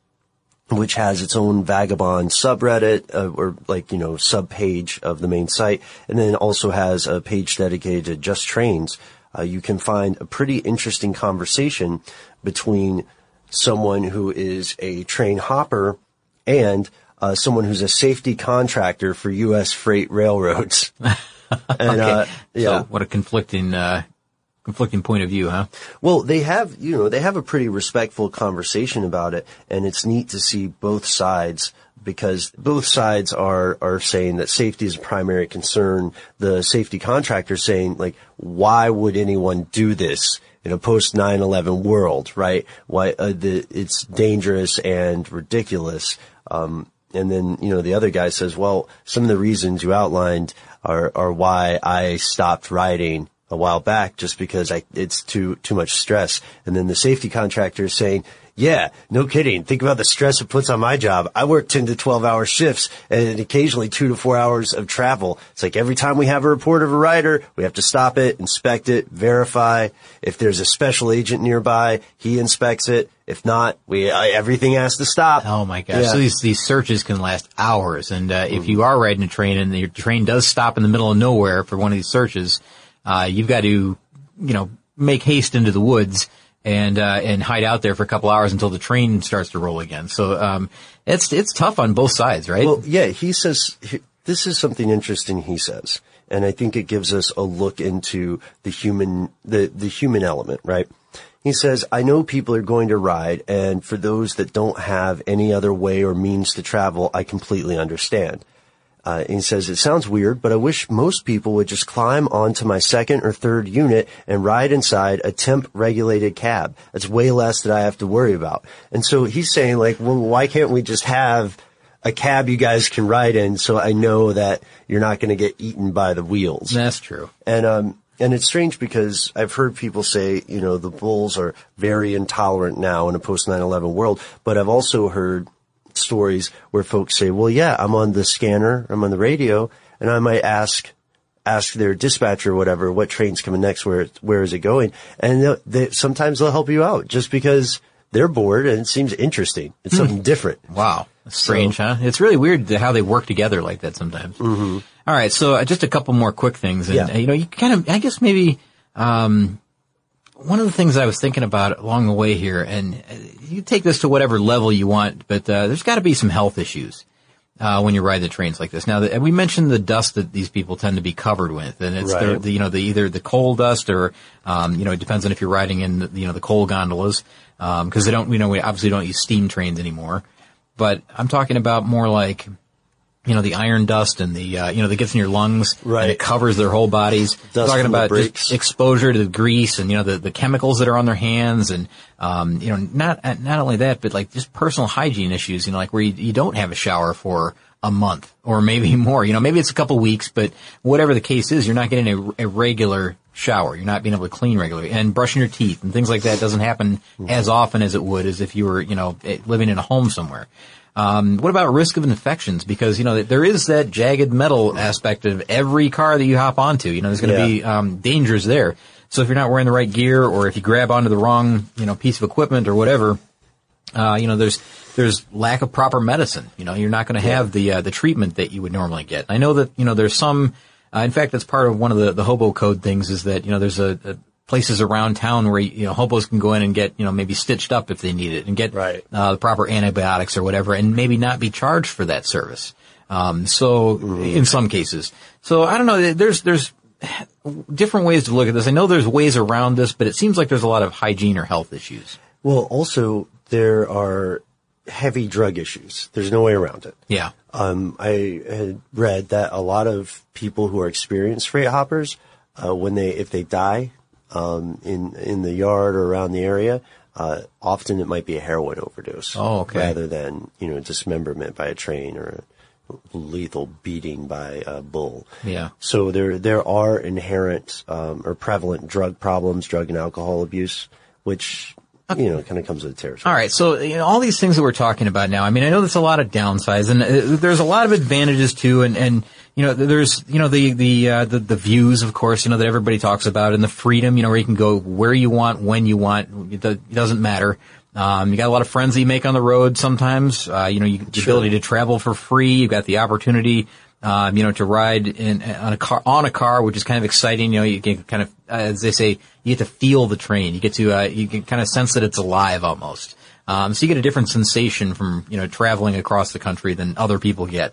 which has its own vagabond subreddit, uh, or like, you know, subpage of the main site, and then also has a page dedicated to just trains, uh, you can find a pretty interesting conversation between someone who is a train hopper and uh, someone who's a safety contractor for U S freight railroads. And, okay. uh, yeah. So what a conflicting, uh, conflicting point of view, huh? Well, they have, you know, they have a pretty respectful conversation about it, and it's neat to see both sides because both sides are, are saying that safety is a primary concern. The safety contractor saying, like, why would anyone do this in a post nine eleven world, right? Why, uh, the, it's dangerous and ridiculous. Um, and then, you know, the other guy says, well, some of the reasons you outlined are, are why I stopped riding a while back, just because I, it's too, too much stress. And then the safety contractor is saying, yeah, no kidding. Think about the stress it puts on my job. I work ten to twelve hour shifts and occasionally two to four hours of travel. It's like every time we have a report of a rider, we have to stop it, inspect it, verify. If there's a special agent nearby, he inspects it. If not, we, uh, everything has to stop. Oh my gosh. Yeah. So these, these searches can last hours. And, uh, mm-hmm. if you are riding a train and your train does stop in the middle of nowhere for one of these searches, uh, you've got to, you know, make haste into the woods and, uh, and hide out there for a couple hours until the train starts to roll again. So, um, it's, it's tough on both sides, right? Well, yeah, he says, he, this is something interesting he says. And I think it gives us a look into the human, the, the human element, right? He says, I know people are going to ride, and for those that don't have any other way or means to travel, I completely understand. Uh, and he says, it sounds weird, but I wish most people would just climb onto my second or third unit and ride inside a temp-regulated cab. That's way less that I have to worry about. And so he's saying, like, well, why can't we just have a cab you guys can ride in so I know that you're not going to get eaten by the wheels? That's true. And, um, and it's strange because I've heard people say, you know, the bulls are very intolerant now in a post nine eleven world, but I've also heard stories where folks say, well, yeah, I'm on the scanner, I'm on the radio, and I might ask, ask their dispatcher or whatever, what train's coming next, where, where is it going? And they, they, sometimes they'll help you out just because they're bored and it seems interesting. It's something different. Wow. That's strange, so, huh? It's really weird how they work together like that sometimes. Mm-hmm. All right. So uh, just a couple more quick things. And, yeah. uh, you know, you kind of, I guess maybe, um, one of the things I was thinking about along the way here, and you take this to whatever level you want, but uh, there's got to be some health issues uh when you ride the trains like this. Now, the, we mentioned the dust that these people tend to be covered with, and it's right. the, the you know the either the coal dust or um you know it depends on if you're riding in the, you know the coal gondolas, um because they don't you know we obviously don't use steam trains anymore. But I'm talking about more like, you know, the iron dust and the, uh, you know, that gets in your lungs. Right. And it covers their whole bodies. Dust talking from the about brakes. just exposure to the grease and, you know, the, the chemicals that are on their hands and, um, you know, not, not only that, but like just personal hygiene issues, you know, like where you, you don't have a shower for a month or maybe more, you know, maybe it's a couple weeks, but whatever the case is, you're not getting a, a regular shower. You're not being able to clean regularly, and brushing your teeth and things like that doesn't happen as often as it would as if you were, you know, living in a home somewhere. Um, what about risk of infections? Because, you know, there is that jagged metal aspect of every car that you hop onto. You know, there's going to yeah. be, um, dangers there. So if you're not wearing the right gear or if you grab onto the wrong, you know, piece of equipment or whatever, uh, you know, there's, there's lack of proper medicine. You know, you're not going to have the, uh, the treatment that you would normally get. I know that, you know, there's some, uh, in fact, that's part of one of the, the hobo code things is that, you know, there's a, a places around town where, you know, hobos can go in and get, you know, maybe stitched up if they need it and get right. uh, the proper antibiotics or whatever and maybe not be charged for that service. Um, so mm. in some cases. So I don't know. There's, there's different ways to look at this. I know there's ways around this, but it seems like there's a lot of hygiene or health issues. Well, also there are heavy drug issues. There's no way around it. Yeah. Um, I had read that a lot of people who are experienced freight hoppers, uh, when they, if they die, Um, in, in the yard or around the area, uh, often it might be a heroin overdose. Oh, okay. Rather than, you know, dismemberment by a train or a lethal beating by a bull. Yeah. So there, there are inherent, um, or prevalent drug problems, drug and alcohol abuse, which, you know, kind of comes with the territory. All right. So, you know, all these things that we're talking about now, I mean, I know there's a lot of downsides and uh, there's a lot of advantages too. And, and, you know, there's, you know, the, the, uh, the, the views, of course, you know, that everybody talks about and the freedom, you know, where you can go where you want, when you want. It doesn't matter. Um, you got a lot of friends that you make on the road sometimes. Uh, you know, you, the sure. ability to travel for free. You've got the opportunity, um, you know, to ride in, on a car, on a car, which is kind of exciting. You know, you can kind of, uh, as they say, you get to feel the train. You get to, uh, you can kind of sense that it's alive almost. Um, so you get a different sensation from, you know, traveling across the country than other people get.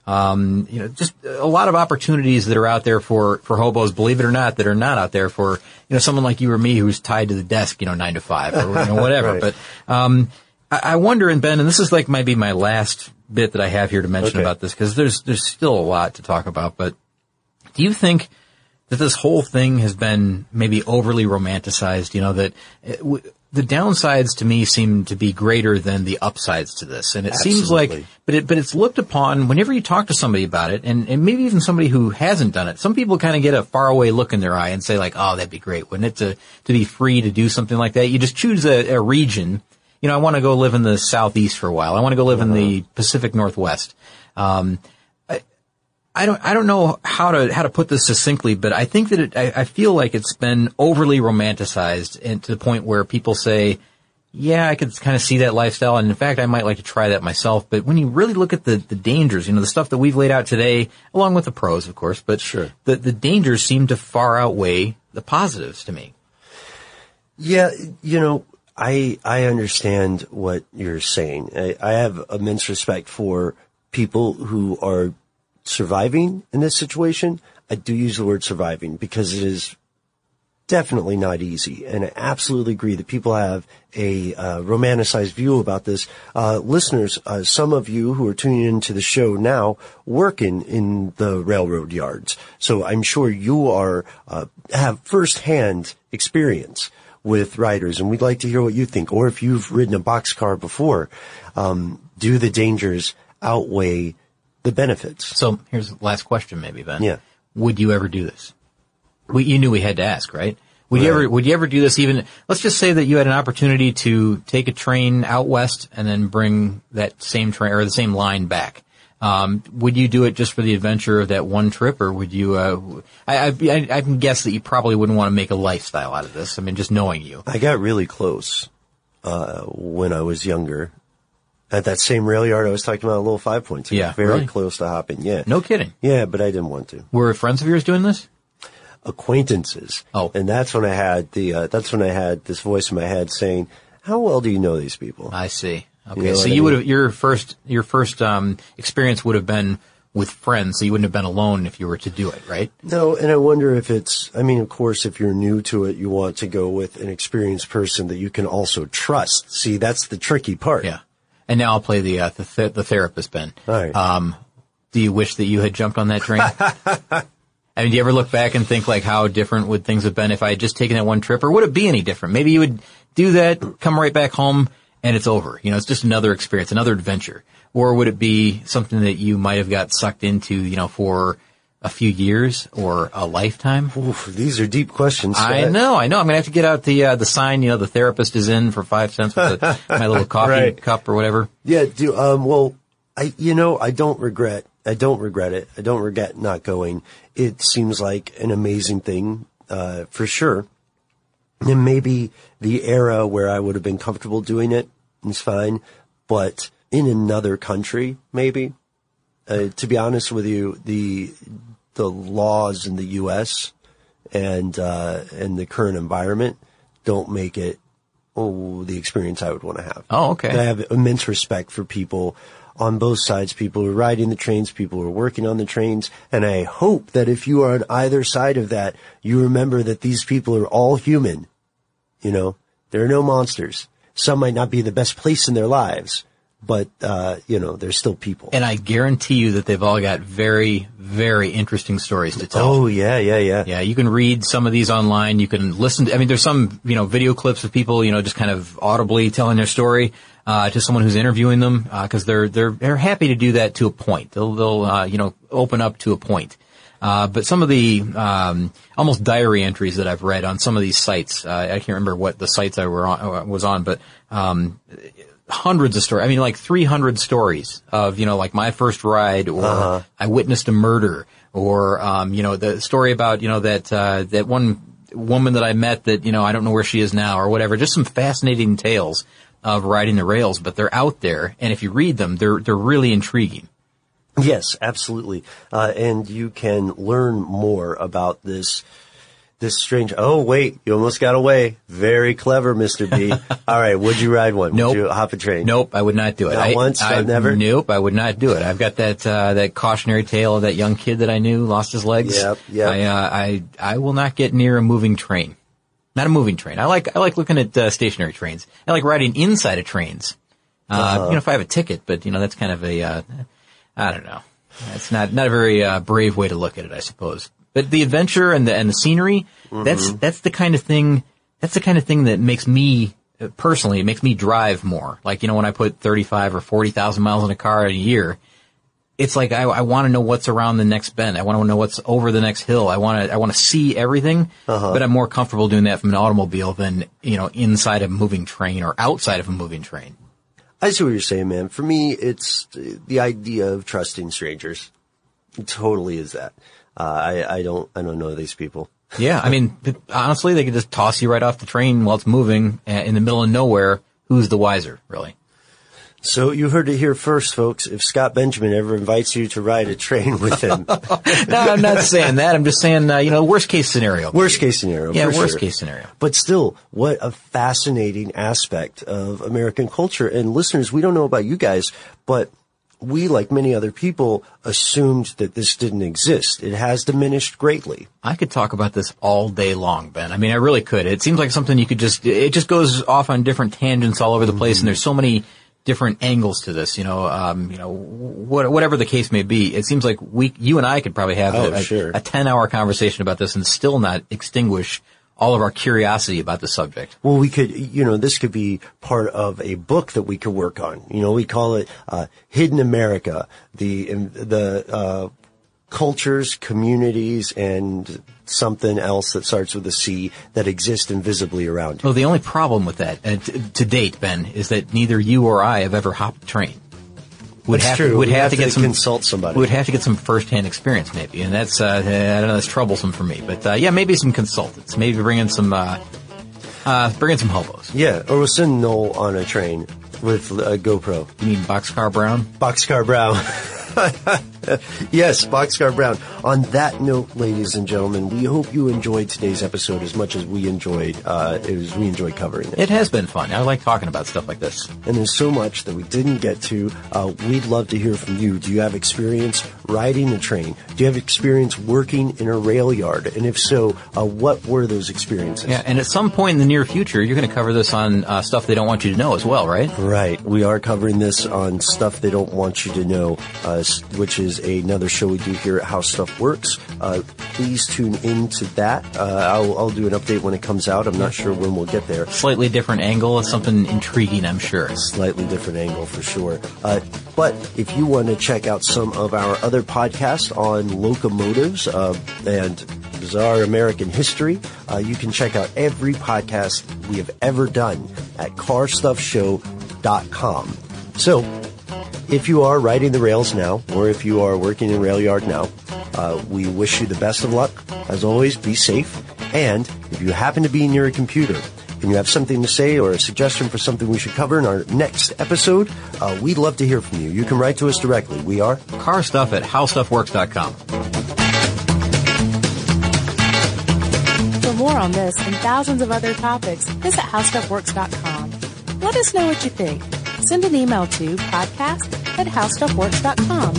Um, you know, just a lot of opportunities that are out there for, for hobos, believe it or not, that are not out there for, you know, someone like you or me who's tied to the desk, you know, nine to five or, you know, whatever. Right. But, um, I, I wonder, and Ben, and this is like might be my last bit that I have here to mention okay. about this because there's, there's still a lot to talk about, but do you think that this whole thing has been maybe overly romanticized, you know, that it, w- the downsides to me seem to be greater than the upsides to this. And it Absolutely. seems like, but it, but it's looked upon whenever you talk to somebody about it and, and maybe even somebody who hasn't done it. Some people kind of get a faraway look in their eye and say like, oh, that'd be great. Wouldn't it to, to be free to do something like that? You just choose a, a region. You know, I want to go live in the Southeast for a while. I want to go live uh-huh. in the Pacific Northwest. Um, I don't, I don't know how to, how to put this succinctly, but I think that it, I, I feel like it's been overly romanticized and to the point where people say, yeah, I could kind of see that lifestyle. And in fact, I might like to try that myself. But when you really look at the, the dangers, you know, the stuff that we've laid out today, along with the pros, of course, but sure. the, the dangers seem to far outweigh the positives to me. Yeah. You know, I, I understand what you're saying. I, I have immense respect for people who are surviving in this situation. I do use the word surviving because it is definitely not easy. And I absolutely agree that people have a uh, romanticized view about this. Uh, listeners, uh, some of you who are tuning into the show now work in, in the railroad yards. So I'm sure you are, uh, have firsthand experience with riders, and we'd like to hear what you think. Or if you've ridden a boxcar before, um, do the dangers outweigh the benefits? So here's the last question maybe, Ben. Yeah. Would you ever do this? We, you knew we had to ask, right? Would right. you ever, would you ever do this even, let's just say that you had an opportunity to take a train out west and then bring that same train or the same line back. Um, would you do it just for the adventure of that one trip, or would you, uh, I, I, I can guess that you probably wouldn't want to make a lifestyle out of this. I mean, just knowing you. I got really close, uh, when I was younger. At that same rail yard I was talking about, a little five point two. Yeah. Very really? close to hopping, yeah. No kidding. Yeah, but I didn't want to. Were friends of yours doing this? Acquaintances. Oh. And that's when I had the, uh, that's when I had this voice in my head saying, how well do you know these people? I see. Okay. You know so what I you would mean? have, your first, your first, um, experience would have been with friends, so you wouldn't have been alone if you were to do it, right? No, and I wonder if it's, I mean, of course, if you're new to it, you want to go with an experienced person that you can also trust. See, that's the tricky part. Yeah. And now I'll play the, uh, the, th- the therapist, Ben. All right. Um, do you wish that you had jumped on that train? I mean, do you ever look back and think, like, how different would things have been if I had just taken that one trip? Or would it be any different? Maybe you would do that, come right back home, and it's over. You know, it's just another experience, another adventure. Or would it be something that you might have got sucked into, you know, for a few years or a lifetime? Oof, these are deep questions. I know, I know. I'm going to have to get out the, uh, the sign, you know, the therapist is in for five cents with the, my little coffee Right. cup or whatever. Yeah, do, um, well, I, you know, I don't regret, I don't regret it. I don't regret not going. It seems like an amazing thing, uh, for sure. And maybe the era where I would have been comfortable doing it is fine, but in another country, maybe, uh, to be honest with you, the, the laws in the U S and, uh, and the current environment don't make it, oh, the experience I would want to have. Oh, okay. I have immense respect for people on both sides, people who are riding the trains, people who are working on the trains. And I hope that if you are on either side of that, you remember that these people are all human. You know, there are no monsters. Some might not be the best place in their lives, but, uh, you know, they're still people. And I guarantee you that they've all got very, very interesting stories to tell. Oh, yeah, yeah, yeah. Yeah, you can read some of these online. You can listen to, I mean, there's some, you know, video clips of people, you know, just kind of audibly telling their story, uh, to someone who's interviewing them, uh, cause they're, they're, they're happy to do that to a point. They'll, they'll, uh, you know, open up to a point. Uh, but some of the, um, almost diary entries that I've read on some of these sites, uh, I can't remember what the sites I were on, was on, but, um, hundreds of stories. I mean, like three hundred stories of, you know, like my first ride, or uh-huh. I witnessed a murder, or, um, you know, the story about, you know, that, uh, that one woman that I met that, you know, I don't know where she is now or whatever. Just some fascinating tales of riding the rails, but they're out there. And if you read them, they're, they're really intriguing. Yes, absolutely. Uh, and you can learn more about this, this strange, oh wait, you almost got away. Very clever, Mister B. All right, would you ride one? Nope. Would you hop a train? Nope, I would not do it. Not I, once, I, not never? Nope, I would not do it. I've got that, uh, that cautionary tale of that young kid that I knew lost his legs. Yep, yep. I, uh, I, I will not get near a moving train. Not a moving train. I like, I like looking at, uh, stationary trains. I like riding inside of trains. Uh, uh-huh. you know, if I have a ticket, but you know, that's kind of a, uh, I don't know. It's not, not a very, uh, brave way to look at it, I suppose. But the adventure and the, and the scenery, mm-hmm. that's, that's the kind of thing, that's the kind of thing that makes me, uh, personally, it makes me drive more. Like, you know, when I put thirty-five or forty thousand miles in a car in a year, it's like, I, I want to know what's around the next bend. I want to know what's over the next hill. I want to, I want to see everything, uh-huh. but I'm more comfortable doing that from an automobile than, you know, inside a moving train or outside of a moving train. I see what you're saying, man. For me, it's the idea of trusting strangers. It totally is that. Uh, I, I don't, I don't know these people. Yeah. I mean, honestly, they could just toss you right off the train while it's moving in the middle of nowhere. Who's the wiser, really? So you heard it here first, folks. If Scott Benjamin ever invites you to ride a train with him. No, I'm not saying that. I'm just saying, uh, you know, worst case scenario. Worst case scenario. Yeah, for worst sure. case scenario. But still, what a fascinating aspect of American culture. And listeners, we don't know about you guys, but we, like many other people, assumed that this didn't exist. It has diminished greatly. I could talk about this all day long, Ben. I mean, I really could. It seems like something you could just, it just goes off on different tangents all over the place, mm-hmm. and there's so many different angles to this, you know, um, you know, what, whatever the case may be. It seems like we, you and I could probably have oh, a, sure. a ten hour conversation about this and still not extinguish all of our curiosity about the subject. Well, we could, you know, this could be part of a book that we could work on. You know, we call it, uh, Hidden America, the, the, uh, cultures, communities, and something else that starts with a C that exist invisibly around you. Well, the only problem with that, uh, t- to date, Ben, is that neither you or I have ever hopped a train. Would that's have true. To, would have, have to get to some consult somebody. Would have to get some first-hand experience, maybe, and that's uh, I don't know. That's troublesome for me. But uh, yeah, maybe some consultants. Maybe bring in some uh, uh, bring in some hobos. Yeah, or we'll send Noel on a train with a GoPro. You mean Boxcar Brown? Boxcar Brown. Yes, Boxcar Brown. On that note, ladies and gentlemen, we hope you enjoyed today's episode as much as we enjoyed uh, as we enjoyed covering it. It has been fun. I like talking about stuff like this. And there's so much that we didn't get to. Uh, we'd love to hear from you. Do you have experience riding a train? Do you have experience working in a rail yard? And if so, uh, what were those experiences? Yeah, and at some point in the near future, you're going to cover this on uh, Stuff They Don't Want You to Know as well, right? Right. We are covering this on Stuff They Don't Want You to Know, uh, which is another show we do here at How Stuff Works. Uh, please tune in to that. Uh, I'll, I'll do an update when it comes out. I'm not sure when we'll get there. Slightly different angle. It's something intriguing, I'm sure. Slightly different angle for sure. Uh, but if you want to check out some of our other podcasts on locomotives uh, and bizarre American history, uh, you can check out every podcast we have ever done at car stuff show dot com. So, if you are riding the rails now, or if you are working in a rail yard now, uh, we wish you the best of luck. As always, be safe. And if you happen to be near a computer and you have something to say or a suggestion for something we should cover in our next episode, uh, we'd love to hear from you. You can write to us directly. We are car stuff at how stuff works dot com. For more on this and thousands of other topics, visit how stuff works dot com. Let us know what you think. Send an email to podcast at how stuff works dot com.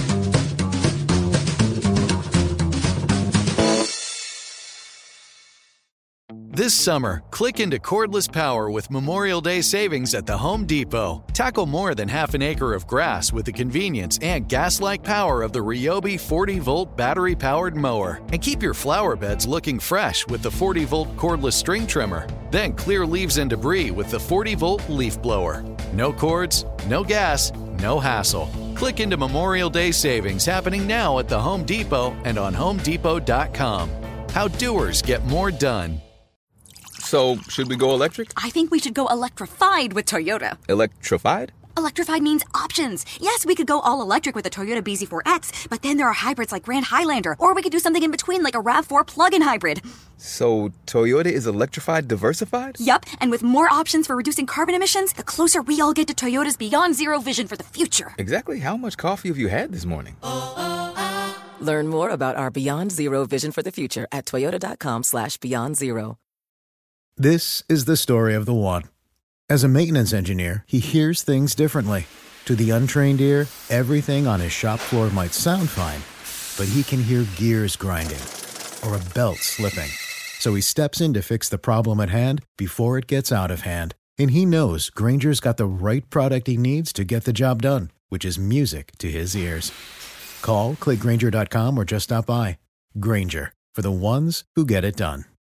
This summer, click into cordless power with Memorial Day savings at the Home Depot. Tackle more than half an acre of grass with the convenience and gas-like power of the Ryobi forty volt battery-powered mower. And keep your flower beds looking fresh with the forty volt cordless string trimmer. Then clear leaves and debris with the forty volt leaf blower. No cords, no gas, no hassle. Click into Memorial Day savings happening now at the Home Depot and on home depot dot com. How doers get more done. So, should we go electric? I think we should go electrified with Toyota. Electrified? Electrified means options. Yes, we could go all electric with the Toyota B Z four X, but then there are hybrids like Grand Highlander, or we could do something in between like a RAV four plug-in hybrid. So, Toyota is electrified diversified? Yup, and with more options for reducing carbon emissions, the closer we all get to Toyota's Beyond Zero vision for the future. Exactly how much coffee have you had this morning? Learn more about our Beyond Zero vision for the future at toyota dot com slash beyond zero. This is the story of the one. As a maintenance engineer, he hears things differently. To the untrained ear, everything on his shop floor might sound fine, but he can hear gears grinding or a belt slipping. So he steps in to fix the problem at hand before it gets out of hand. And he knows Grainger's got the right product he needs to get the job done, which is music to his ears. Call, click Grainger dot com, or just stop by. Grainger, for the ones who get it done.